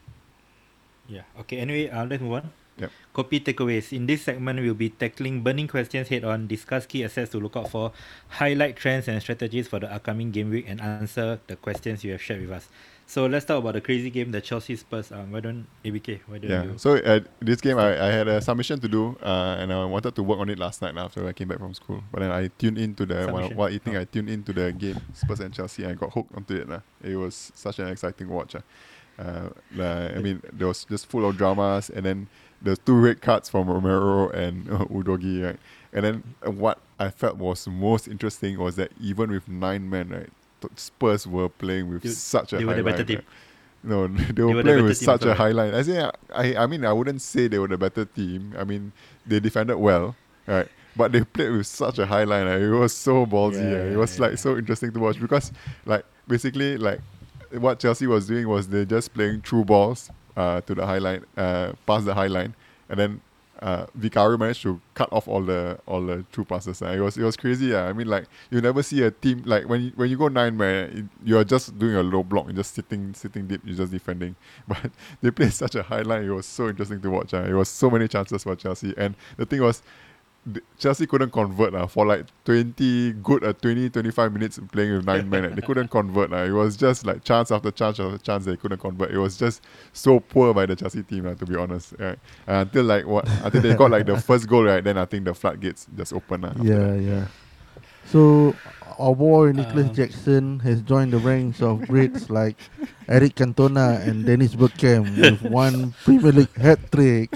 yeah. Okay, anyway, uh, let's move on. Yep. Copy takeaways. In this segment, we'll be tackling burning questions head on, discuss key assets to look out for, highlight trends and strategies for the upcoming game week, and answer the questions you have shared with us. So let's talk about the crazy game, the Chelsea Spurs. Um, why don't A B K? Why don't Yeah. you? So uh, this game, I, I had a submission to do, uh, and I wanted to work on it last night after I came back from school. But then I tuned into the while, Submission? while eating. Oh. I tuned into the game Spurs and Chelsea, and I got hooked onto it. lah. It was such an exciting watch. Uh. Uh, like, I mean, there was just full of dramas, and then there's two red cards from Romero and uh, Udogi, right? And then uh, what I felt was most interesting was that even with nine men, right, t- Spurs were playing with They- such a they high were the better line, team. right? No, they were were the playing better with team such also, a right? high line. I say, I, I mean, I wouldn't say they were the better team. I mean, they defended well, right? But they played with such a high line. Like, it was so ballsy. Yeah, eh. It yeah, was yeah. like so interesting to watch because, like, basically, like, what Chelsea was doing was they just playing through balls uh, to the high line, uh, past the high line, and then uh, Vicario managed to cut off all the all the true passes. Uh. It was it was crazy. Uh. I mean, like you never see a team like when you, when you go nine man, it, you are just doing a low block, you're just sitting sitting deep, you're just defending. But they played such a high line. It was so interesting to watch. Uh. It was so many chances for Chelsea, and the thing was, the- Chelsea couldn't convert uh, for like twenty good uh, twenty twenty-five minutes playing with nine men. Like, they couldn't convert. Uh. It was just like chance after chance after chance they couldn't convert. It was just so poor by the Chelsea team, uh, to be honest. Right? Uh, until like what until they got like the first goal, right? Then I think the floodgates just opened. Uh, after Yeah, that. yeah. So our boy Nicholas Um, Jackson has joined the ranks of greats like Eric Cantona and Dennis Bergkamp with one Premier League hat trick.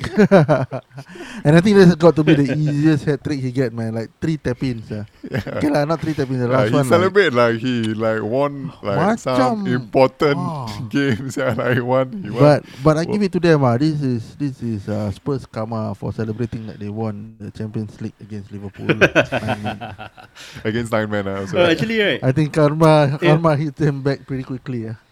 And I think that's got to be the easiest hat trick he get, man. Like three tap-ins. Uh. Okay lah, not three tap-ins. The Yeah, last he one. Like, celebrate like, he like won like some Macam- important ah. games. Yeah, like won. He won. but but I give it to them. Ah, this is this is uh, Spurs karma for celebrating that they won the Champions League against Liverpool. I mean, against nine men. Uh, also. Uh, actually, right. I think karma Yeah. karma hit them back pretty quickly. Yeah.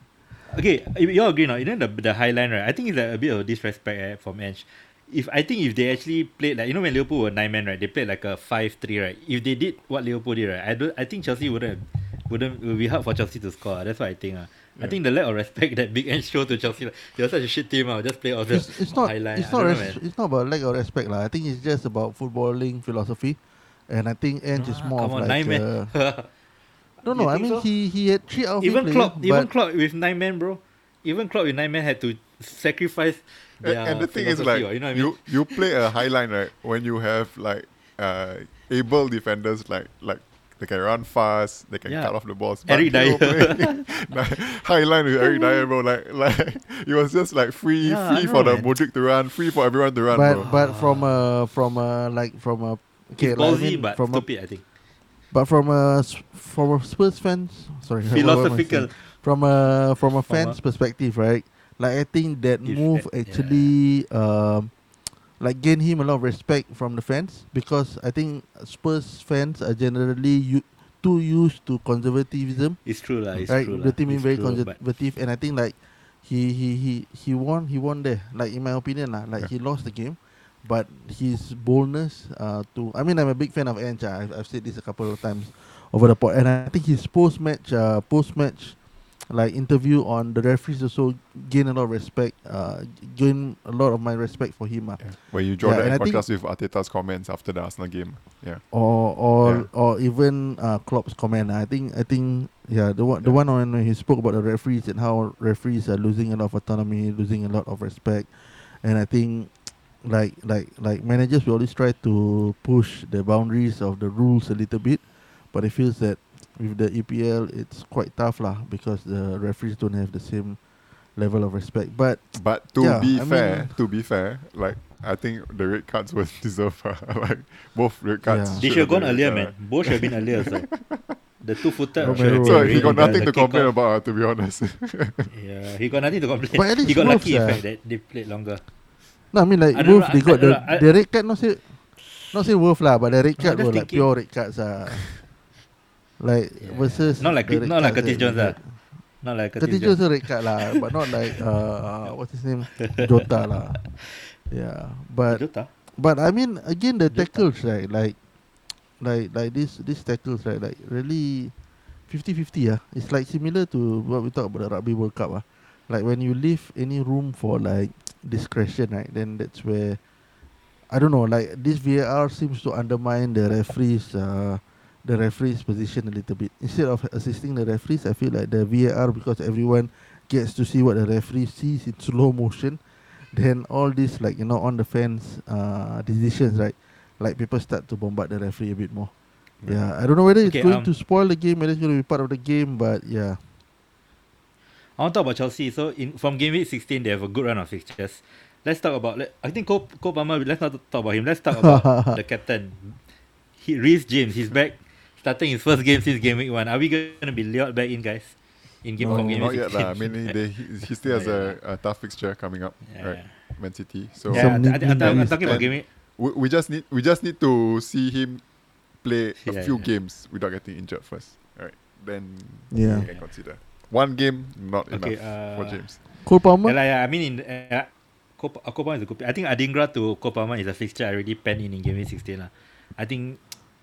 Okay, you you all agree now? You know the the high line, right? I think it's like a bit of disrespect eh, from Ange. If I think if they actually played like you know when Liverpool were nine men, right? They played like a five three, right? If they did what Liverpool did, right? I don't. I think Chelsea wouldn't wouldn't it would be hard for Chelsea to score. That's what I think. Uh. I Yeah. think the lack of respect that Big Ange showed to Chelsea, like, they were such a shit team. Uh, just play all the It's, it's not high line. it's I not don't know, res- man. it's not about lack of respect lah. I think it's just about footballing philosophy, and I think Ange is Ah, more come of on, like nine men. uh, no no. You I think mean so? he he had three outfield Even players, Klopp, even but Klopp with nine men, bro. Even Klopp with nine men had to sacrifice And, their and the thing is, like, philosophy, or, you know what I mean? you, you play a high line, right? When you have like uh, able defenders, like like they can run fast, they can Yeah. cut off the balls. Eric But you Dyer. play- like, high line with Eric Dyer, bro. Like like it was just like free Yeah, free I for know, the man. Modric to run, free for everyone to run, but bro. but from a from a like from a okay It's like, I ballsy, mean, but from a, stupid, I think. but from a s- from a Spurs fans sorry what am I Philosophical. saying? from a from a From fans a- perspective, right? Like I think that If- move yeah. actually um like gain him a lot of respect from the fans, because I think Spurs fans are generally u- too used to conservatism, It's true, lah. It's right? true, The lah. team is It's very true, but- conservative, and I think like he he he he won he won there. Like in my opinion, lah, like Yeah. he lost the game, but his boldness uh to I mean I'm a big fan of Ange. ah. I've, I've said this a couple of times over the pod, and I think his post match uh post match like interview on the referees also gain a lot of respect. Uh, gain a lot of my respect for him. Uh. Yeah. Where you draw Yeah, that and I think- contrast with Arteta's comments after the Arsenal game. Yeah. Or or Yeah. or even uh, Klopp's comment. I think I think yeah the one the Yeah. one when he spoke about the referees and how referees are losing a lot of autonomy, losing a lot of respect, and I think like like like managers will always try to push the boundaries of the rules a little bit, but it feels that with the E P L it's quite tough lah, because the referees don't have the same level of respect. But But to Yeah, be I fair, mean- to be fair, like I think the red cards were deserved. uh, like both red cards. Yeah. They should should have gone been, earlier, uh, man. Both should have been earlier, so. The two footed. Romero. So he got Yeah, nothing to complain about, uh, to be honest. Yeah, he got nothing to complain. But at least he got lucky, in Wolves, fact, uh, that they played longer. no, I mean like I don't Wolves know, they I- got I the don't know, I- the red card, not say not say worth lah, but the red No, card I'm just were like thinking- pure red cards ah. Like Yeah. versus Not like the Cur- red not like cards Curtis that Jones we lah. had. Not like Curtis Jones a red card lah, but not like uh what's his name, Jota lah. Yeah, but Jota. but I mean again the Jota. tackles, right, like like like this these tackles, right, like really fifty-fifty ah. It's like similar to what we talk about the Rugby World Cup ah. Like when you leave any room for like discretion, right, then that's where I don't know, like this V A R seems to undermine the referees uh the referee's position a little bit. Instead of assisting the referees, I feel like the V A R, because everyone gets to see what the referee sees in slow motion, then all these like you know on the fence uh decisions, right, like people start to bombard the referee a bit more. Yeah, I don't know whether it's Okay, going um, to spoil the game, whether it's going to be part of the game, but yeah. I want to talk about Chelsea. So in from game week sixteen, they have a good run of fixtures. Let's talk about. Let, I think Cole, Cole Palmer. Let's not talk about him. Let's talk about the captain. He, Reece James. He's back, starting his first game since game week one. Are we going to be lured back in, guys? In game No, from game Not week yet, sixteen. lah. I mean, he, they, he, he still has Not a, a tough fixture coming up, Yeah, right? yeah. Man City. So Yeah, Some I, I, need- I, I'm, I'm need- talking about and- game week. we, we just need we just need to see him play a Yeah, few yeah. games without getting injured first. All right, then Yeah. we can consider one game not Okay, enough for uh, James. Cole Palmer? Yeah, lah, yeah, I mean, in uh, Cole, uh, Cole Palmer is a good. I think Adingra to Cole Palmer is a fixture I already penned in in game week sixteen lah. I think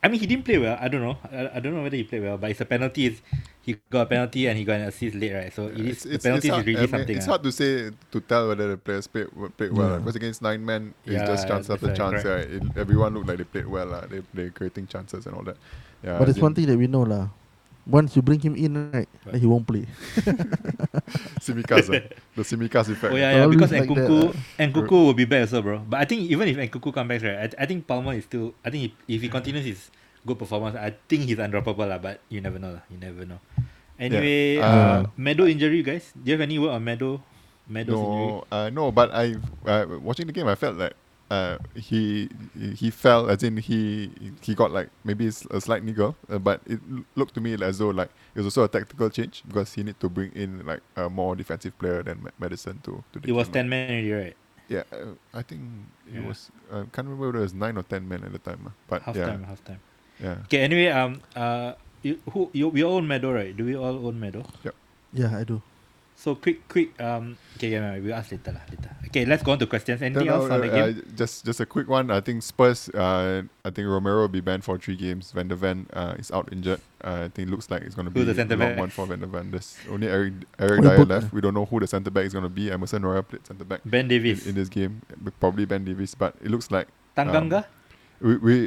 I mean, he didn't play well. I don't know. I, I don't know whether he played well, but it's a penalty. It's, he got a penalty and he got an assist late, right? So it is, It's, the it's, penalty it's, hard, is really I mean, something. it's ah. hard to say to tell whether the players played, played well. Yeah. Because against nine men, it's Yeah, just chance that's after right, chance. correct. Right? It, everyone looked like they played well. Uh. They they're creating chances and all that. Yeah, But it's I one think thing that we know lah. Once you bring him in, right, Right. then he won't play. Simikas, uh, the Simikas effect. Oh yeah, yeah, Always because like Nkunku, that, Nkunku will be back also, bro. But I think even if Nkunku comes back, right, I, I think Palmer is still. I think he, if he continues his good performance, I think he's undroppable lah. But you never know lah. You never know. Anyway, Yeah. uh, Uh, Meadow injury, guys. Do you have any word on Meadow? Meadow's injury. No, uh, no, but I uh, watching the game, I felt like uh, he he fell, as in he he got like maybe s- a slight niggle, uh, but it l- looked to me as though like it was also a tactical change because he need to bring in like a more defensive player than Ma- Madison to to the It was team, ten men already, right? Yeah, uh, I think it Yeah. was. I can't remember whether it was nine or ten men at the time, uh, but Half yeah, time, half time. yeah. Okay. Anyway, um, uh, you, who you we all own Meadow, right? Do we all own Meadow? Yeah, I do. So quick, quick. Um, okay, yeah, we'll ask later lah. Later. Okay, let's go on to questions. Anything No, else no, on the uh, game? just just a quick one. I think Spurs. Uh, I think Romero will be banned for three games. Van der Ven uh, is out injured. Uh, I think it looks like it's going to be Who's the a centre long back? one for Van der Ven. There's only Eric Eric Oh, he Dyer put- left. We don't know who the centre back is going to be. Emerson Royal played centre back Ben in, Davies, in this game. But probably Ben Davies, but it looks like Tanganga, we. we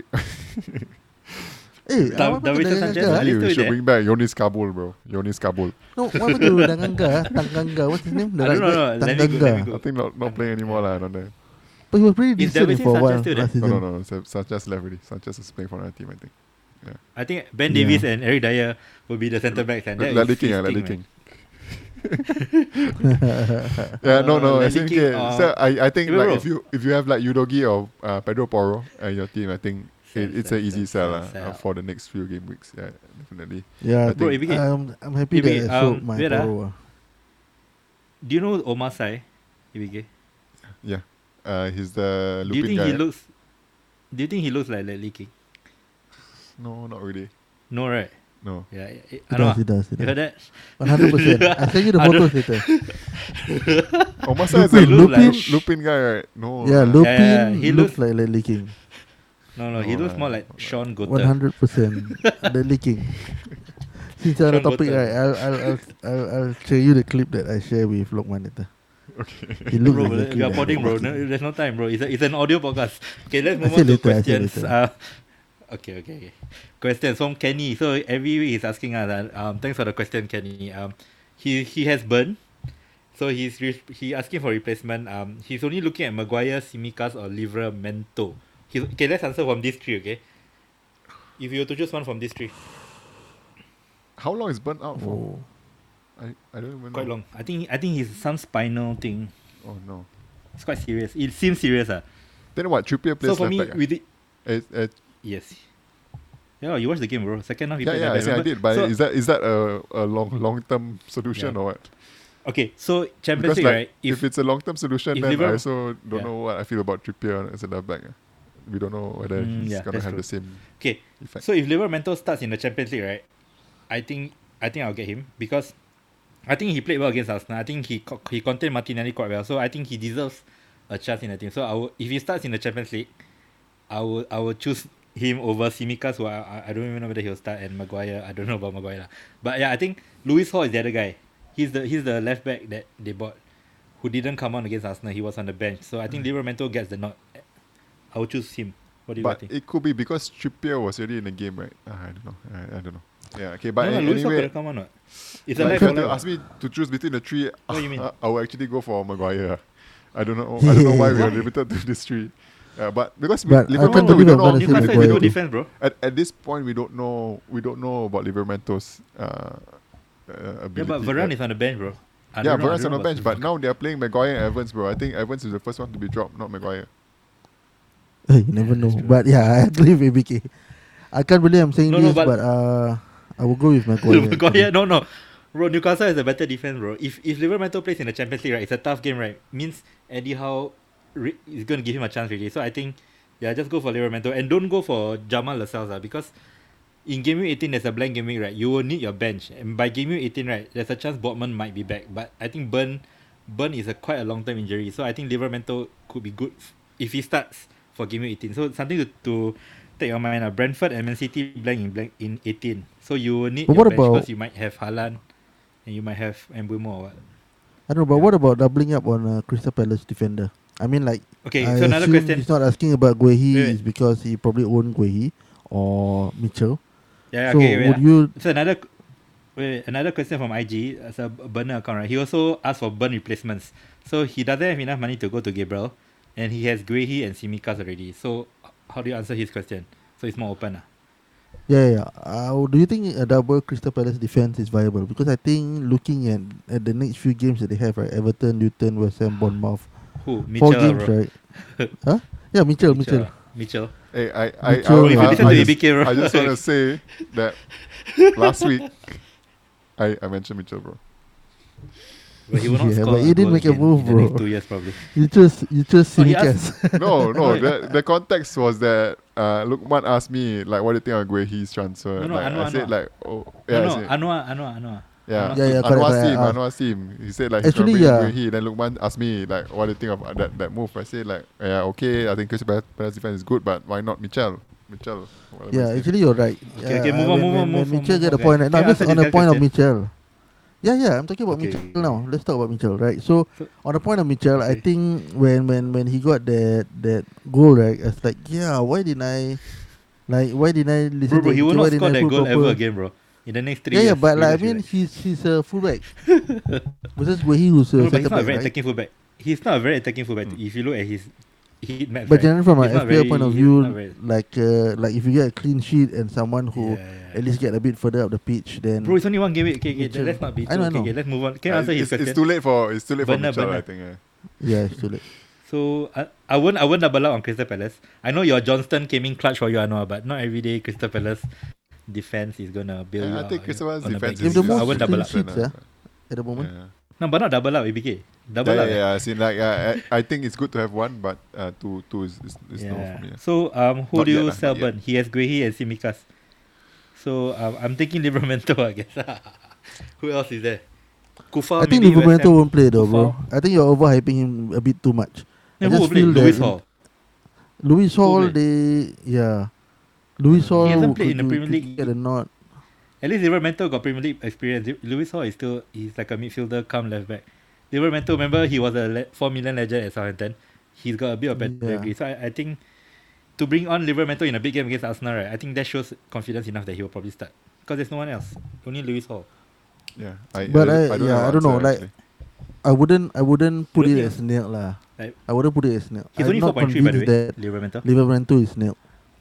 Eh, Da- apa tu Davinson Danganga? Sanchez, ah? Ali- we still should there? bring back Yonis Kabul, bro. Yonis Kabul. No, what happened to Danganga? ah? Tanganga, what's his name? The I right don't know, back? no, let me go, let me Tanganga. go. I think not not playing anymore lah. Down there. But he was pretty Is decent Davinson for a Sanchez while still there? last No, season. no, no. Sa- Sanchez left already. Sanchez is playing for another team, I think. I think Ben Yeah. Davies and Eric Dyer will be the centre backs, and that Like is leaking, ah, like feasting, man. leaking. Yeah, no, no. Uh, I think, Laliking, okay, uh, so I, I think eh, like bro. if you if you have like Udogi or uh, Pedro Porro in your team, I think Sell, it, it's sell, an easy sell, sell, sell, uh, sell. for the next few game weeks. Yeah, definitely. Yeah, I Bro, think- A B K, I'm, I'm happy A B K, that I sold um, my wait ah. Poro. ah. do you know Omar Sai? A B K. Yeah, uh, he's the Do you Lupin think guy. he looks? Do you think he looks like Lee King? No, not really. No, right? No. Yeah, I, He I know. does, he does, he You heard does. that? one hundred percent. I'll send you the I don't- photos later. Oh, Masa is a Lupin, Lupin, Lupin. Lupin guy, right? No. Yeah, uh, Lupin Yeah, yeah, he looks looks- like Ledley King. No, no, he No, looks uh, more like no. Sean one Gotter. hundred percent Ledley King. Since you're on the Sean topic, Gotter. right, I'll, I'll, I'll, I'll, I'll show you the clip that I share with Lokman later. Okay. He looks Bro, exactly we are like podding, bro. Ledley No, King. there's no time, bro. It's, a, it's an audio podcast. Okay, let's I move say on to later, I say questions. later. Uh, okay, okay, okay. Questions from Kenny. So every week he's asking us. Uh, um, thanks for the question, Kenny. Um, he he has burned. So he's re- he asking for replacement. Um, he's only looking at Maguire, Simikas, or Livramento. He's, okay, let's answer from these three. Okay, if you were to choose one from these three, How long is burnt out for? Oh. I, I don't even quite know. long. I think I think he's some spinal thing. Oh no. It's quite serious. It seems serious, ah. Then what? Trippier plays So for left me, back. ah? with it, Eh, eh, yes. Yeah, you watched the game, bro. Second half, he yeah, played yeah, I, left see, back, I remember? did. But So- is that is that a, a long long term solution Yeah. or what? Okay, so Champions Because League, like, right? if, it's a long term solution, if then I Liverpool- also don't Yeah. know what I feel about Trippier as a left back. ah. We don't know whether Mm, he's yeah, gonna that's have true. the same Okay, effect. so if Livramento starts in the Champions League, right? I think I think I'll get him because I think he played well against Arsenal. I think he co- he contained Martinelli quite well, so I think he deserves a chance in the team. So I will, if he starts in the Champions League, I will I will choose him over Simikas, who I, I- I don't even know whether he'll start, and Maguire. I don't know about Maguire, lah. But yeah, I think Luis Hall is the other guy. He's the he's the left back that they bought, who didn't come on against Arsenal. He was on the bench, so I think Livramento gets the nod. I will choose him. What do you But think? it could be because Trippier was already in the game, right? Ah, I don't know. I, I don't know. Yeah, okay. But no, no, a- Luis Hall anyway, could have come on. What? It's a like, left if you or had to right. ask me to choose between the three, What do you mean? I, I will actually go for Maguire. I don't know. I don't know why we are limited to this three. Uh, but because we, But I Liverpool, can't we believe don't I'm know. gonna say Newcastle is a Maguire good too. defense, bro. At, at this point, we don't know. We don't know about Livermento's uh, uh, ability. Yeah, but Varane Uh, is on the bench, bro. I yeah, don't know- I Varane's don't on the know bench, about but now they are playing Maguire and Evans, bro. I think Evans is the first one to be dropped, not Maguire. Hey, you never Yeah, know. that's true. But yeah, I agree with A B K. I can't believe I'm saying No, no, this, but- but, uh, I will go with Maguire. Maguire, no, no. Bro, Newcastle is a better defense, bro. If if Livramento plays in the Champions League, right, it's a tough game, right? Means Eddie Howe re- is going to give him a chance, really. So I think, yeah, just go for Livramento. And don't go for Jamal Lascelles, uh, because in game week eighteen, there's a blank game week, right? You will need your bench. And by game week eighteen, right, there's a chance Botman might be back. But I think Burn, Burn is a quite a long-term injury. So I think Livramento could be good f- if he starts for game week eighteen. So something to, to take your mind. Uh, Brentford and Man City blank in blank in eighteen. So you will need But your what bench about- because you might have Haaland and you might have Mbeumo or what. I don't know, but Yeah. what about doubling up on uh, Crystal Palace defender? I mean, like, Okay, I so another assume question. he's not asking about Guehi Wait, wait. is because he probably owned Guehi or Mitchell. Yeah, so okay, wait, would ah. you? So another wait, another question from I G as a burner account, right? He also asked for burn replacements. So he doesn't have enough money to go to Gabriel, and he has Guehi and Simikas already. So h- how do you answer his question? So it's more open. Ah. Yeah, yeah. Uh, do you think a double Crystal Palace defense is viable? Because I think looking at, at the next few games that they have, right? Everton, Luton, West Ham, Bournemouth. Who? Four Mitchell, games, bro. right? Huh? Yeah, Mitchell, Mitchell. ah. Mitchell. Hey, I, I, I, Mitchell, I, if you I, listen I to just, A B K, bro. I just want to say that last week I, I mentioned Mitchell, bro. But he will not Yeah, score but he didn't goal make a again move, in the bro. next two years probably. You just, you just Oh, he Simikas. No, no. the the context was that uh, Lukman asked me like, what do you think of Guehi's transfer? No, no, like, Anwar, I said Anwar. like, oh, yeah, No, I no, said, Anwar, Anwar, Anwar. yeah, Anwar Yeah, yeah, Sim. correct, Anwar correct. Sim, Uh, Anwar Sim. He said like Actually, he's gonna yeah. bring Guehi. Then Lukman asked me like, what do you think of that that move? I said like, yeah, okay. I think Crystal Palace defense is good, but why not Mitchell? Mitchell. whatever Yeah, his name. actually you're right. Okay, okay, Uh, move on, when, move when, on, when move on, Mitchell move get on, the point, guys. no, Can I just answer on this the guy point of question? Mitchell. Yeah, yeah, I'm talking about Okay. Mitchell now. Let's talk about Mitchell, right? So, So- on the point of Mitchell, I Okay. think when, when, when he got that that goal, right, it's like, yeah, why didn't I, like, why didn't I listen Bro, bro, to he will Mitchell? not Why didn't score I that put goal proper- ever again, bro. In the next three Yeah, years. yeah, but like, I relax, mean, relax. he's he's a fullback. Versus Guehi who's a No, but he's centre not a back, very right? attacking fullback. He's not a very attacking fullback. Mm. If you look at his heat maps, But right? generally, from an He's not F P L very- point of he's view, not very- like uh, like if you get a clean sheet and someone who Yeah, yeah. at least get a bit further up the pitch, then Bro, it's only one game week. Okay, okay, Mitchell. let's not be. I know, I okay, know. okay, let's move on. Can you Uh, answer his it's, question? it's too late for it's too late Burner, for Mitchell, burner. I think. Yeah. yeah, it's too late. So I, I won't I won't double up on Crystal Palace. I know your Johnston came in clutch for you, Anwar, but not every day Crystal Palace defense is gonna build you Yeah, I out think Crystal Palace on the defense back is Give the end. most I won't double clean up. sheets, uh, At the moment, yeah. No, but not double up, A B K. Double yeah, up. yeah, eh? yeah. I see, like, uh, I, I think it's good to have one, but uh, two, two is, is, is no Yeah. for me. Yeah. So um, who Not do yet you lah, sell not yet. burn? He has Guehi and Simikas. So um, I'm thinking Livramento, I guess. Who else is there? Kufa, I think maybe West Livramento Ham. won't play though, bro. Kufa. I think you're overhyping him a bit too much. Yeah, I who just will play? feel that Lewis in- Hall. Louis Hall, play? they yeah, Louis Hall hasn't could, played in the could- Premier could League. get a nod. At least Livramento got Premier League experience. Lewis Hall is still he's like a midfielder, come left back. Livramento, remember he was a le- four million legend at Southampton. He's got a bit of pedigree. Yeah. So I, I think to bring on Livramento in a big game against Arsenal, right? I think that shows confidence enough that he will probably start because there's no one else, only Lewis Hall. Yeah, I, But I, I- I don't yeah, know I don't know, answer, like- actually. I wouldn't I wouldn't put Don't it you- as nailed lah. Like- I wouldn't put it as nailed. He's I'm only four not point three by the way. convinced that Livramento. Livramento is nailed.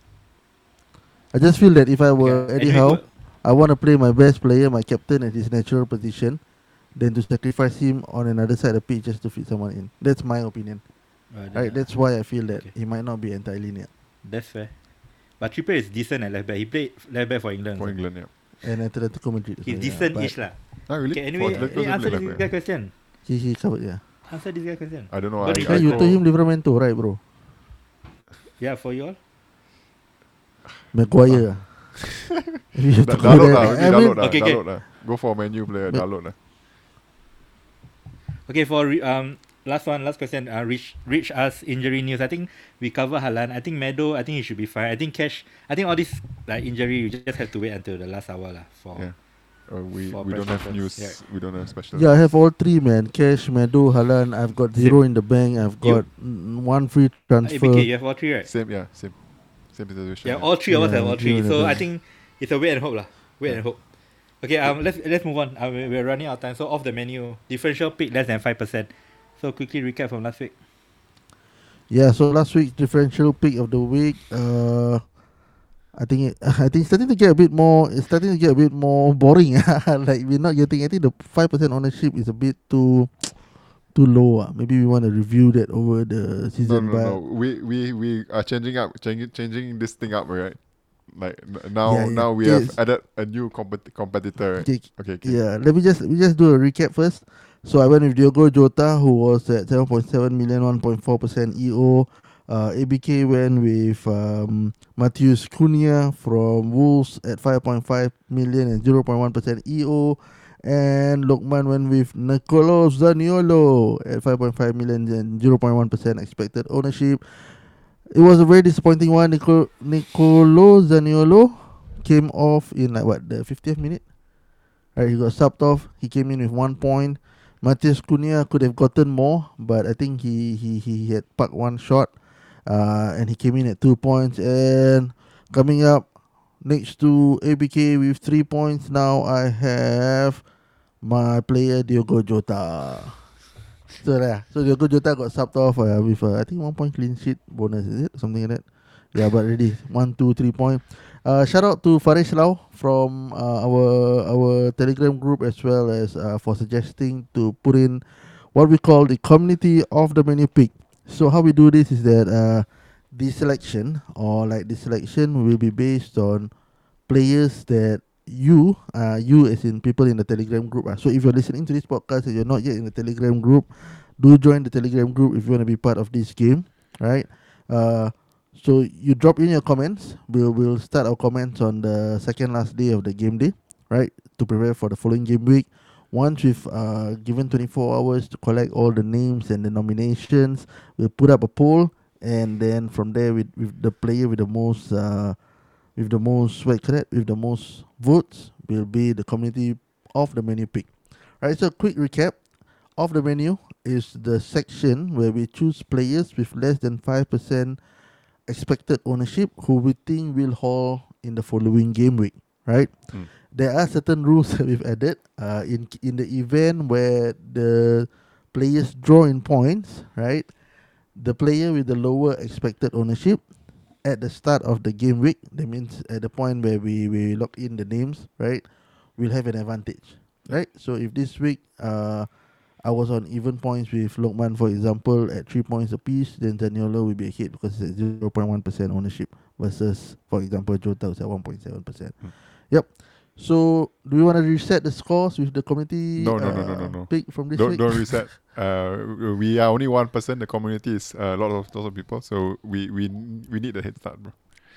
I just feel that if I were Okay, Eddie anyway, Howe, go- I want to play my best player, my captain at his natural position, than to sacrifice him on another side of the pitch just to fit someone in. That's my opinion. uh, Right? That's why I feel that Okay. he might not be entirely nailed. That's fair. But Trippier is decent at left back. He played left back for England. For so England, yeah. And Atletico Madrid. He's so, yeah, decent-ish but lah. Ah, really? Okay, For anyway, Atletico hey, they answer play this left guy back. question. He, he covered, yeah. Answer this guy question. I don't know. But I, if I Yeah, you go- told him Livramento, right, bro? Yeah, for you all. Maguire. If you have to Da- go Dalot there, lah, I maybe mean- Dalot lah, Okay, okay. Dalot lah. Go for menu player, But- Dalot lah. Okay, for re- um last one, last question. Uh, reach reach us injury news. I think we cover Haaland. I think Meadow. I think he should be fine. I think Cash. I think all this like injury, you just have to wait until the last hour lah. For Yeah. Uh, we For we don't press have conference, news. yeah. We don't have special. Yeah, I have all three, man. Cash, Meadow, Haaland. I've got zero in the bank. I've You- got mm, one free A transfer. B K, you have all three, right? Same, yeah, same, same situation. Yeah, all three of us Yeah, have all you three. and So the I bank. think it's a wait and hope lah. Wait Yeah. and hope. Okay, um, let's let's move on. Uh, we- we're running out of time. So off the menu, differential pick less than five percent. So quickly recap from last week. Yeah, so last week's differential pick of the week, uh, I think it, I think it's starting to get a bit more. It's starting to get a bit more boring. Like we're not getting. I think the five percent ownership is a bit too too low. Uh. Maybe we want to review that over the No, season. no, but no. We we we are changing up, changing changing this thing up, right? Like n- now Yeah, yeah. now we Yes. have added a new compet- competitor. Right? okay, Okay, okay. yeah, let me just let me just do a recap first. So I went with Diogo Jota, who was at seven point seven million, one point four percent E O. Uh, A B K went with um, Matheus Cunha from Wolves at five point five million and zero point one percent E O. And Lokman went with Nicolo Zaniolo at five point five million and zero point one percent expected ownership. It was a very disappointing one. Nico, Nicolo Zaniolo came off in like what the fiftieth minute. Right, he got subbed off. He came in with one point. Matheus Cunha could have gotten more, but I think he he he had parked one shot, uh, and he came in at two points. And coming up next to A B K with three points, now I have my player Diogo Jota. So yeah, so Diogo Jota got subbed off uh, with uh, I think one point clean sheet bonus, is it something like that? Yeah, but already one, two, three point. Uh, shout out to Faris Lau from uh, our our Telegram group as well as uh, for suggesting to put in what we call the community of the menu pick. So how we do this is that uh, the selection or like the selection will be based on players that you, uh, you as in people in the Telegram group. Uh. So if you're listening to this podcast and you're not yet in the Telegram group, do join the Telegram group if you want to be part of this game, right? Uh, so you drop in your comments. We'll we'll start our comments on the second last day of the game day, right? To prepare for the following game week. Once we've uh, given twenty-four hours to collect all the names and the nominations, we'll put up a poll, and then from there with, with the player with the most uh, with the most wait, correct, with the most votes will be the community of the menu pick. Right, so quick recap of the menu is the section where we choose players with less than five percent expected ownership who we think will haul in the following game week, right? Mm. There are certain rules that we've added uh, in in the event where the players draw in points, right? The player with the lower expected ownership at the start of the game week, that means at the point where we, we lock in the names, right, will have an advantage, right? So if this week uh, I was on even points with Lokman, for example, at three points apiece, then Zaniolo will be ahead because it's at zero point one percent ownership versus, for example, Jota was at one point seven percent. Hmm. Yep. So, do we want to reset the scores with the community no, no, uh, no, no, no, no. pick from this don't, week? Don't reset. uh, we are only one percent. The community is a lot of lots of people, so we we we need a head start, bro.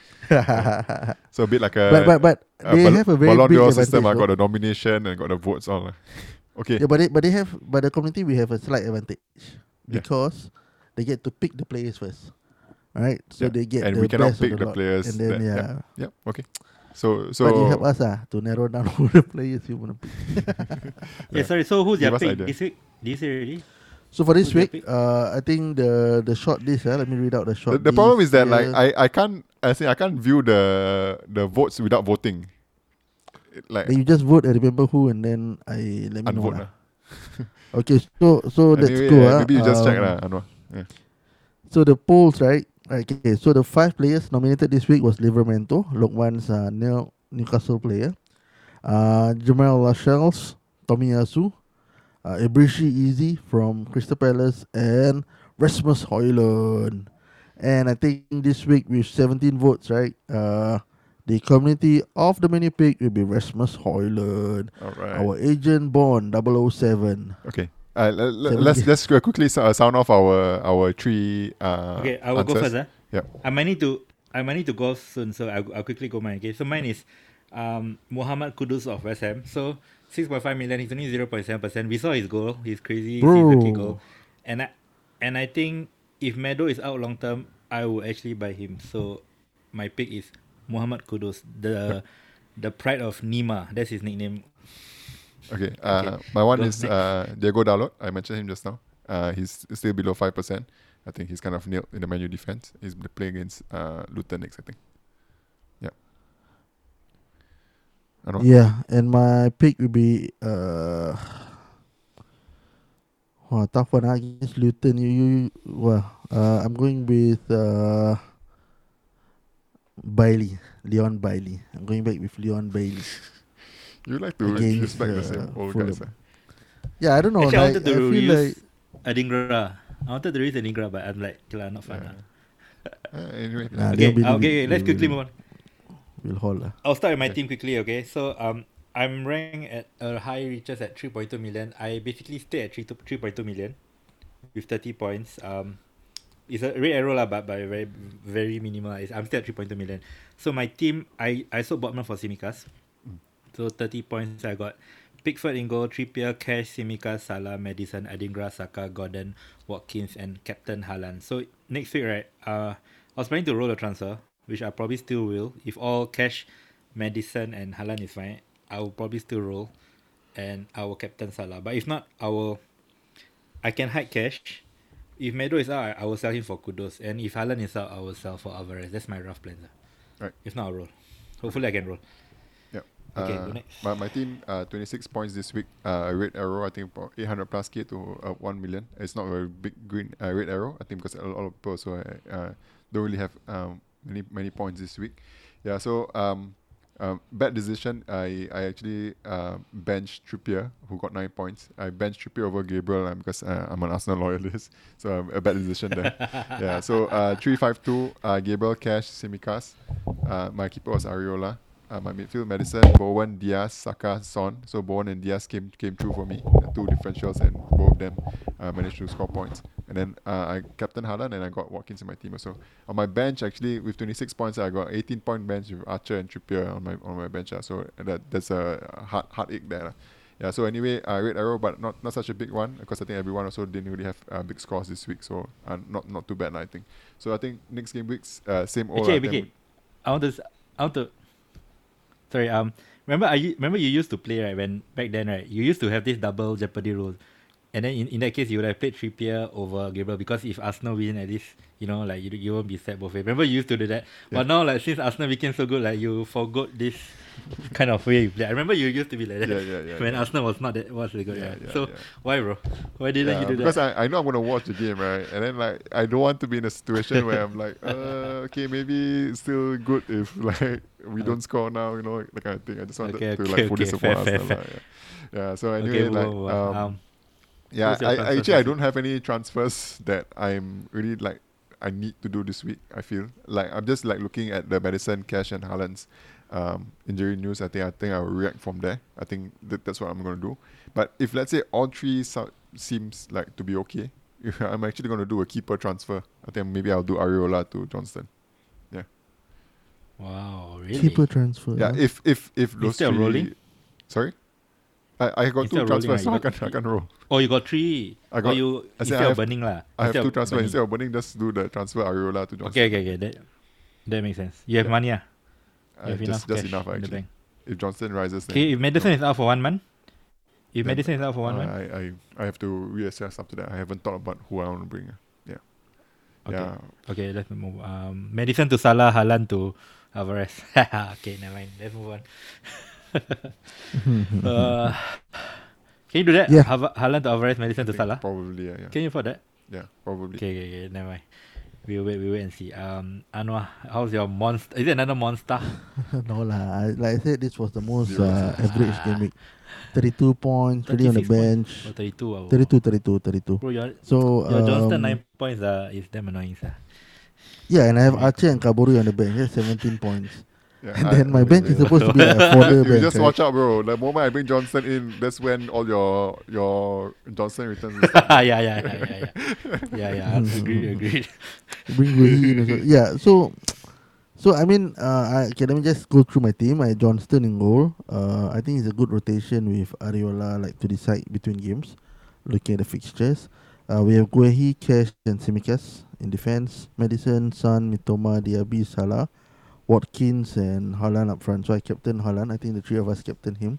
Yeah. So a bit like a but but but a they bal- have a very Ballon big d'Or advantage. system. I Bro. got the nomination and got the votes all. Okay. Yeah, but they, but they have but the community we have a slight advantage Yeah. because they get to pick the players first, right? So Yeah. they get and the we cannot best pick of the, the lot. players. and then that, yeah. yeah. Yep. Okay. So so. But you help us ah to narrow down who the players you want to pick. Yeah, sorry. So who's Give your us pick idea. this week? This week already? So for this Who's your week, pick? uh, I think the the short list. Uh, let me read out the The, short. the problem is list that like here. I, I can't I think I can't view the the votes without voting. It, like Then you just vote and remember who, and then I let me know unvote lah. lah. Okay, so so let's Anyway, go. uh, ah. maybe you just check Um, lah, Anwar. Yeah. So the polls, right? Okay, so the five players nominated this week was Livermento, Lokman's uh, New Newcastle player, uh, Jamal Lascelles, Tomiyasu, uh, Ibrishi Easy from Crystal Palace, and Rasmus Højlund. And I think this week with seventeen votes, right? Uh, the community of the menu pick will be Rasmus Højlund. All right. Our agent Bond double oh seven. Okay. Uh, l- l- Seven let's years. let's uh, quickly s- uh, sound off our our three. Uh, Okay, I will go answers. first. Ah. Yep. I might need to I might need to go soon, so I'll, I'll quickly go mine. Okay, so mine is um Muhammad Kudus of West Ham. So six point five million. He's only zero point seven percent. We saw his goal. His crazy season kick goal, and I and I think if Meadow is out long term, I will actually buy him. So my pick is Muhammad Kudus, the the pride of Nima. That's his nickname. Okay. Uh, Okay. My one Go is next. uh, Diego Dalot. I mentioned him just now. Uh, he's still below five percent. I think he's kind of nailed in the Man U defense. He's playing against uh, Luton next, I think. Yeah. Anwar? Yeah, and my pick will be uh, wow, tough one ah, against Luton. You, you, well, uh, I'm going with uh, Bailey, Leon Bailey. I'm going back with Leon Bailey. You like to Against, respect the uh, same old Fulham. guys. Uh. Yeah, I don't know. Actually, I like, wanted to I feel use like Adingra. I wanted to use Adingra, but I'm like, okay, lah, not fun. Yeah. lah. Uh, anyway. Nah, Okay, Leon Bailey uh, okay, will- okay, let's will- quickly move on. will hold lah. I'll start with my Okay. team quickly, okay? So um, I'm ranked at a high reaches at three point two million. I basically stay at three point two million with thirty points. Um, it's a red arrow lah, but by very very minimal. It's, I'm still at three point two million. So my team, I I sold Botman for Tsimikas. So thirty points I got. Pickford in goal, Trippier, Cash, Tsimikas, Salah, Madison, Adingra, Saka, Gordon, Watkins, and Captain Haaland. So next week, right? Uh, I was planning to roll a transfer, which I probably still will. If all cash, Madison and Haaland is fine, I will probably still roll, and I will captain Salah. But if not, I will. I can hide cash. If Medo is out, I will sell him for Kudos, and if Haaland is out, I will sell for Alvarez. That's my rough plan. Right. If not, I'll roll. Hopefully, I can roll. Yep. Okay, uh, go next. My, my team, uh, twenty-six points this week. Uh, red arrow, I think about eight hundred plus K to uh, one million. It's not a very big green uh, red arrow. I think because a lot of people also uh, don't really have um, many many points this week. Yeah, so um, um, bad decision. I I actually uh, benched Trippier, who got nine points. I benched Trippier over Gabriel uh, because uh, I'm an Arsenal loyalist. So um, a bad decision there. Yeah, so uh, three five two, uh, Gabriel, Cash, Simicast. Uh, my keeper was Areola. Uh, my midfield, Madison, Bowen, Diaz, Saka, Son. So Bowen and Diaz came came through for me. Uh, two differentials, and both of them uh, managed to score points. And then uh, I captain Haaland, and I got Watkins in my team also. On my bench, actually, with twenty-six points, I got eighteen point bench with Archer and Trippier on my on my bench. Uh, so that that's a hard heartache there. Uh. Yeah. So anyway, uh, red arrow, but not not such a big one because I think everyone also didn't really have uh, big scores this week. So uh, not not too bad, I think. So I think next game weeks, uh, same old. Okay, okay. I want to. I want to. Sorry, um, remember I remember you used to play, right, when back then, right? You used to have this double jeopardy rule, and then in, in that case you would have played Trippier over Gabriel because if Arsenal win, at least you know like you you won't be sad both ways. Remember you used to do that, yeah. But now like since Arsenal became so good, like you forgot this kind of way you play. I remember you used to be like that yeah, yeah, yeah, when yeah. Arsenal was not that was really good. Yeah, Yeah, yeah, so yeah. why, bro? Why didn't Yeah, you do because that? I, I know I'm gonna watch the game, right? And then like I don't want to be in a situation where I'm like, uh, okay, maybe it's still good if like we don't score now, you know, that kind of thing. I just wanted Okay, to okay, like fully okay, support fair, fair, Arsenal. fair. Lah, yeah. yeah. So anyway, Okay, like whoa, whoa, whoa. um, um, yeah, who's your I, I transfer actually I this don't have any transfers that I'm really like I need to do this week. I feel like I'm just like looking at the Madison, Cash, and Haaland's um, injury news. I think I think I will react from there. I think that that's what I'm gonna do. But if let's say all three so- seems like to be okay, I'm actually gonna do a keeper transfer. I think maybe I'll do Areola to Johnston. Yeah. Wow, really? Keeper transfer. Yeah. huh? If if if those Instead of three, rolling? sorry. I, I got Instead two of rolling, transfers, so ah, I you can got I can roll. Oh, you got three. I oh, got- you I said instead I of have- burning lah. I have Instead two of transfers. burning. Instead of burning, just do the transfer Areola to Johnston. Okay, okay, okay. That that makes sense. You have Yeah. money, ah. Uh, You have just enough just cash enough in the actually. bank. If Johnston rises, then Okay, if Madison is out for one month, if Then, Madison is out for one uh, month, I, I I have to reassess after that. I haven't thought about who I want to bring. uh. Yeah. okay, Yeah. okay, let's move. Um, Madison to Salah, Haaland to Alvarez. Okay, never mind. Let's move on. uh, can you do that? Yeah. Hava- Haaland to Alvarez, Madison I to think Salah. Probably, yeah, yeah. Can you afford that? Yeah, probably. Okay, okay, okay. Never mind. We'll wait. We wait and see. Um, Anwar, how's your monster? Is it another monster? no lah. I, like I said, this was the most Zero. uh, average game week. thirty-two points, really on the thirty-six points. bench. Oh, thirty-two. Oh. thirty-two, thirty-two, thirty-two. Bro, your, So your Johnston um, nine points uh, is damn annoying, sir. yeah, and I have Archer and Kaburi on the bench. That's seventeen points. Yeah, And I- then my bench is supposed to be like a fodder you bench. just right? watch out, bro. The moment I bring Johnson in, that's when all your your Johnson returns. will start. yeah, yeah, yeah, yeah, yeah. Yeah, yeah. Agreed, agreed. Bring Guehi in also. Yeah, so so I mean, uh, I, okay, let me just go through my team. I Johnston in goal. Uh, I think it's a good rotation with Areola like to decide between games. Looking at the fixtures, uh, we have Guehi, Cash, and Simicast in defense. Madison, Son, Mitoma, Diaby, Salah, Watkins, and Haaland up front. So I captain Haaland. I think the three of us captain him.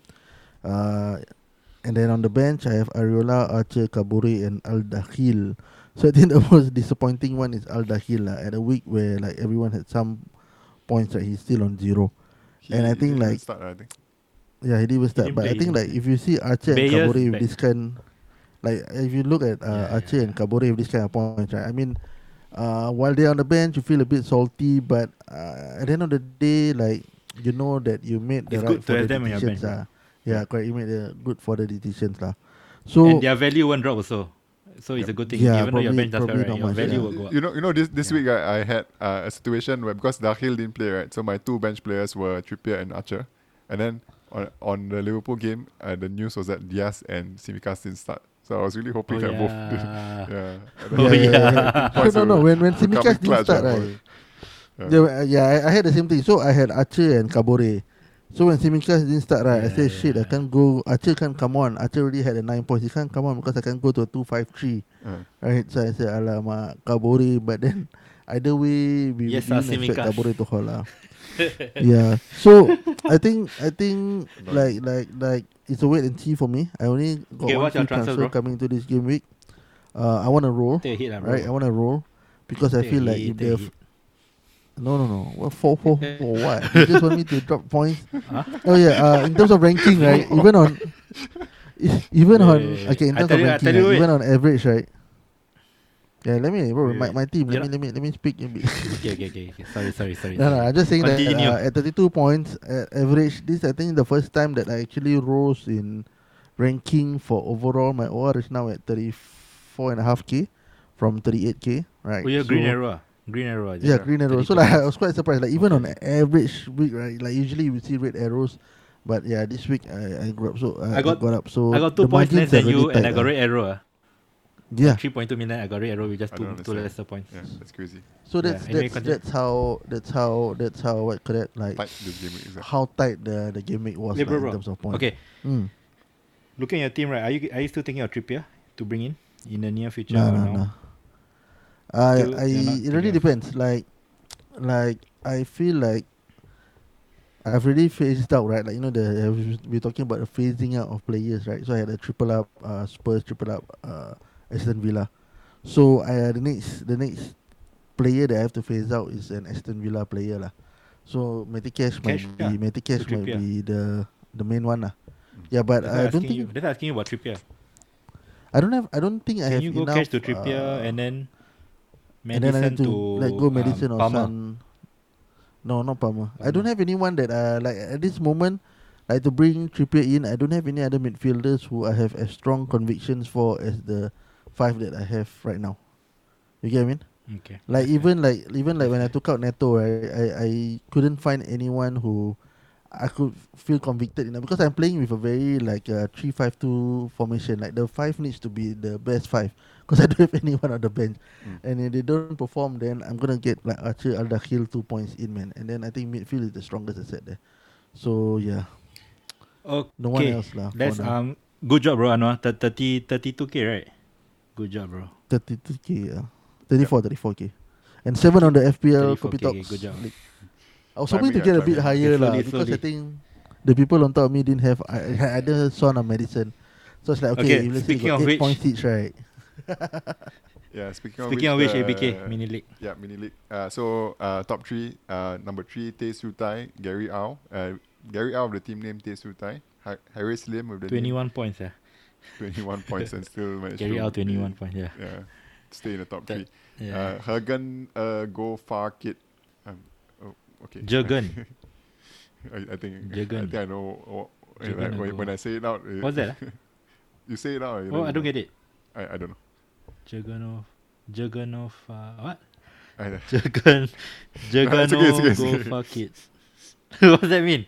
Uh, and then on the bench, I have Areola, Archer, Kaburi, and Al Dakhil. So I think the most disappointing one is Al Dakhil uh, at a week where like everyone had some points, right? He's still on zero. He- And I he think, didn't like- start, I think. Yeah, he didn't even start. didn't But play, I he think didn't like if you see Archer and Bayer's Kaburi with back. this kind, like if you look at uh, Yeah, Archer yeah, and Kaburi with this kind of points, right? I mean, uh, while they're on the bench, you feel a bit salty, but uh, at the end of the day, like you know that you made the It's right good to have for the them on your decisions. bench, Uh. Yeah, correct. You made the good for the decisions, lah. So And their value won't drop also. So it's a good thing. Yeah, Even though your probably- bench does well, probably right, not your much, value yeah. will go up. You know, you know this this Yeah. week I, I had uh, a situation where because Dakhil didn't play, right? So my two bench players were Trippier and Archer, and then on on the Liverpool game, uh, the news was that Diaz and Simicast didn't start. So I was really hoping Oh, that both did. yeah. Yeah. And Oh, then- yeah. Points no, no, no. will- When when will come in Simicast didn't clutch, start, ah, right? boy. Yeah. Yeah, uh, yeah, I, I had the same thing. So I had Archer and Kabore. So when Simicast didn't start, right, I Yeah, said, shit, I yeah. can't go. Archer can't come on. Archer already had a nine points. He can't come on because I can't go to a two five three. Uh, Right, so I said, alamak, Kabore. But then either way, we Yes, we ah, didn't expect Tsimikas. Tabore to hold lah. Yeah. So I think I think like like like it's a wait and see for me. I only got Okay, one what's your free transfer, transfer bro? coming into this game week. Uh, I want to roll, Take a hit, lah, bro. right? I want to roll because I Take a feel like hit, if take a the hit. no no no what for for for what? You just want me to drop points? Huh? Oh yeah. Uh, in terms of ranking, right? Even on e- even Yeah, on yeah, yeah. okay in I terms tell of you- I ranking, tell you right, wait. even on average, right? Yeah, let me bro, Wait, my, wait. my team. Let Yeah. me let me let me speak a bit. Okay, okay, okay, okay. Sorry, sorry, sorry. No, no, sorry. I'm just saying Continue. that uh, at thirty-two points uh, average, this I think the first time that I actually rose in ranking for overall. My O R is now at thirty-four and a half K from thirty-eight K, right? Oh, yeah, So- green arrow. ah? Green arrow. is it? Yeah, green arrow. So thirty-two like I points. was quite surprised. Like even Okay. on average week, right? Like usually we see red arrows, but yeah, this week I I grew up. So uh, I got- up. So I got two the points less margins are than you, really and I tight, got uh. red arrow. ah. Yeah. three point two million, I got red arrow with just I two, don't two understand. lesser points. Yeah, that's crazy. So Yeah, that's anyway, that's continue. that's how that's how that's how what could that like Tight this game week is. how tight the the game week was Wait, like, bro, in bro. terms of points. Okay, Mm. looking at your team, right? Are you are you still thinking of Trippier to bring in in the near future No, or no, no? no. I Still, I you're not it really thinking of- depends. Like like I feel like I've really phased out, right? Like you know the we're talking about the phasing out of players, right? So I had a triple up uh, Spurs, triple up uh, Aston Villa. So I uh, the next the next player that I have to phase out is an Aston Villa player lah. So Matty Cash might Cash, be yeah, Matty Cash to might Trippier. be the the main one lah. Yeah, but That's why I I'm don't asking you. think That's why I'm asking you about Trippier. I don't have I don't think I Can have you go enough. cash to Trippier uh, and then and then I Madison need to, to let go Madison um, or Palmer? Son. No, not Palmer. I Palmer. don't have anyone that uh like at this moment like to bring Trippier in. I don't have any other midfielders who I have as strong convictions for as the five that I have right now. You get what I mean? Okay. Like that's even like even like when I took out Neto, right, I I couldn't find anyone who I could feel convicted in because I'm playing with a very like a three five two formation. Like the five needs to be the best five because I don't have anyone on the bench, Mm. and if they don't perform, then I'm gonna get like Archer Al-Dakhil two points in, man. And then I think midfield is the strongest asset there. So yeah, Okay. no one else lah. for That's now. um good job, bro. Anwar. Thir- thirty, thirty-two K, right? Good job, bro. thirty-two K, yeah, thirty-four, thirty-four K, and seven on the F P L thirty-four K, Copy Talks good job. league. I was hoping to Climbing, get yeah, a bit climbing. higher lah Slowly, because I slowly. think the people on top of me didn't have I I had either Son or Madison, so it's like okay, Okay, if let's say speaking you got of eight which- points each, right? Yeah, speaking of Speaking of which, uh, A B K, mini league. Yeah, mini league. Uh, so uh, top three. Uh, number three, Tay Siew Tai, Gary Au. Uh, Gary Au of the team name Tay Siew Tai. Ha- Harry Slim with the twenty-one points, yeah. name, twenty-one points and still managed Carry to out twenty-one be- points, yeah. Yeah, stay in the top That- three. Yeah. Uh, Hagen uh, Go Far Kid. Um, oh, okay. Jurgen. I, I think Jurgen. I think I know. What, Jurgen like, when, Ago. when I say it out, it- What's that? ah? you say it out. You Oh, I don't get it. I, I don't know. Jurgenov. Jurgenov. Uh, what? I, Jurgen. Jurgenov it's okay, it's okay, it's go okay. fuck kids. What does that mean?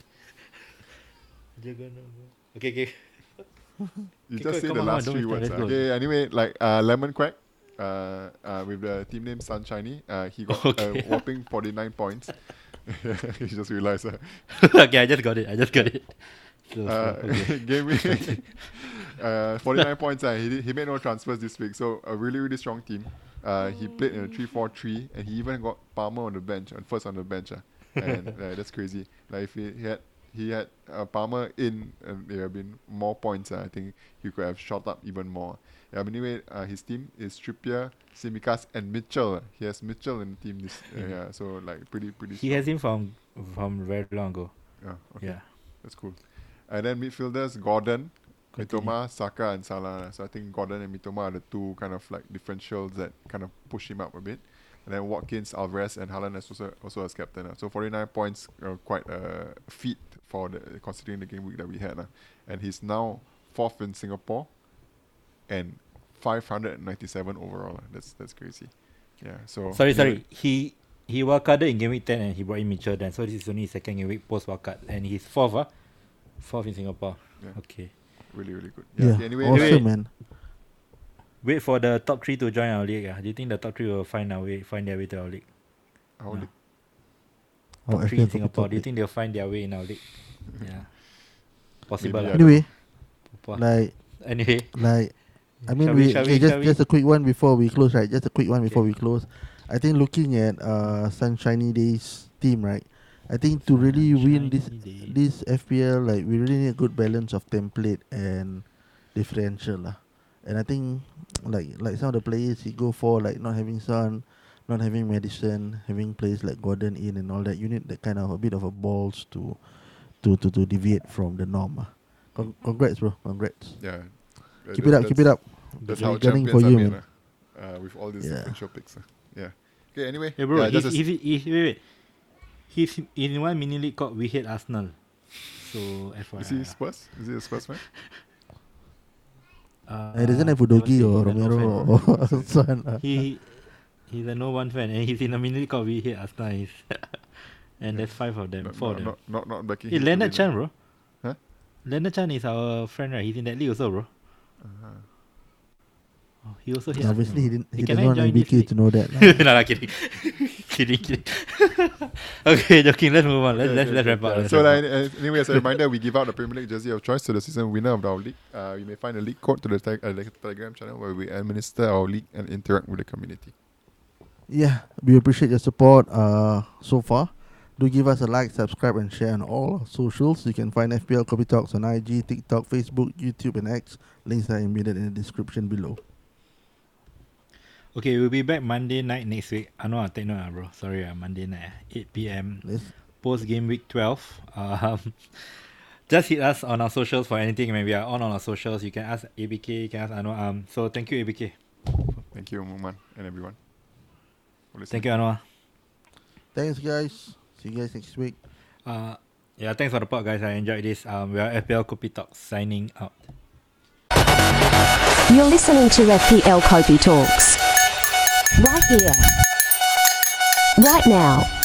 Jurgenov. go- Okay, okay. You Okay, just say come the on, last don't three waste words. time, ah. let's go. Okay, anyway, like uh, Lemon Quack, uh, uh, with the team name Sunshiny, uh, he got Okay. a whopping forty-nine points. He just realized. Uh, Okay, I just got it. I just got it. So, uh, so, okay. game week, uh, forty-nine points. Uh, he, did- he made no transfers this week, so a really, really strong team. Uh, he played in a three four three, and he even got Palmer on the bench, and first on the bench. Uh, and uh, that's crazy. Like if he, he had he had uh, Palmer in, and there have been more points. Uh, I think he could have shot up even more. Yeah, but anyway, uh, his team is Trippier, Tsimikas, and Mitchell. He has Mitchell in the team. This uh, Mhm. yeah, so like pretty pretty. He strong. has him from from very long ago. Yeah, okay, Yeah. that's cool. And then midfielders Gordon, Continue. Mitoma, Saka, and Salah. So I think Gordon and Mitoma are the two kind of like differentials that kind of push him up a bit. And then Watkins, Alvarez, and Haaland as also also as captain. Uh. So forty-nine points, uh, quite a feat for the considering the game week that we had. Uh. And he's now fourth in Singapore, and five hundred ninety-seven overall. Uh. That's that's crazy. Yeah. So Sorry, anyway, sorry. He he wildcarded in game week ten and he brought in Mitchell then. So this is only his second game week post wildcard. And he's fourth, ah? Fourth in Singapore. Yeah. Okay. Really really good. Yeah, okay, anyway, awesome, Wait. man. Wait for the top three to join our league. Ah. Do you think the top three will find our way find their way to our league? how No. did- Our Top three F P L in Singapore. Copy Do you Talk think they'll find their way in our league? Yeah. Possible. Maybe, lah. I don't Anyway, Wah. like Anyway. like I mean Shall we- we, shall okay, we- just shall we? just a quick one before we close, right? Just a quick one before Okay. we close. I think looking at uh Sunshiny Days team, right? I think to really win this Sunshiny Day. this F P L, like we really need a good balance of template and differential lah. And I think like like some of the players he go for like not having Son, not having Madison, having players like Gordon in and all that. You need that kind of a bit of a balls to to to, to deviate from the norm. Ah. Con- congrats, bro. Congrats. Yeah. Uh, Keep it up. Keep it up. That's We're how gunning champions for are you, made, man. uh, uh, with all these Yeah. differential picks. Uh. Yeah. Okay. Anyway. Hey bro, yeah, he's, just a- he's, he's, wait, wait. He's in one mini league called We Hate Arsenal. So F Y I. is he Spurs? Is he a Spurs fan? Uh, He doesn't have Udogi obviously or he's a no Romero fan. or Son. ah. He he's a no one fan and he's in a mini league called We Hate Arsenal. He's and there's five of them, Not, four not, of them. not, not, not backing Hey, him to Leonard win, Chan, uh. bro. Huh? Leonard Chan is our friend, right? He's in that league also, bro. Uh-huh. Oh, he also hit Obviously, he didn't. He Can doesn't I want join M B this K league? to know that. lah. no, lah, kidding. kidding, kidding. okay, joking. Let's move on. Let's Okay, let's, okay, let's wrap okay. up. Let's So, wrap like, up. uh, anyway, as a reminder, we give out the Premier League jersey of choice to the season winner of our league. Uh, you may find a league code to the tag, uh, like, Telegram channel where we administer our league and interact with the community. Yeah, we appreciate your support uh, so far. Do give us a like, subscribe, and share on all our socials. You can find F P L Copy Talks on I G, TikTok, Facebook, YouTube, and X. Links are embedded in the description below. Okay, we'll be back Monday night next week. I know, take note, ah, bro. Sorry, uh, Monday night, eight p.m. Let's, Post game week twelve. Um, just hit us on our socials for anything. Maybe we are on on our socials. You can ask A B K, you can ask Anwar. Um, so thank you, A B K. Thank you, Muman, and everyone. for listening. Thank you, Anwar. thanks, guys. See you guys next week. Uh, yeah, thanks for the pod, guys. I enjoyed this. Um, we are F P L Copy Talks signing out. You're listening to F P L Kopi Talks. Right here. Right now.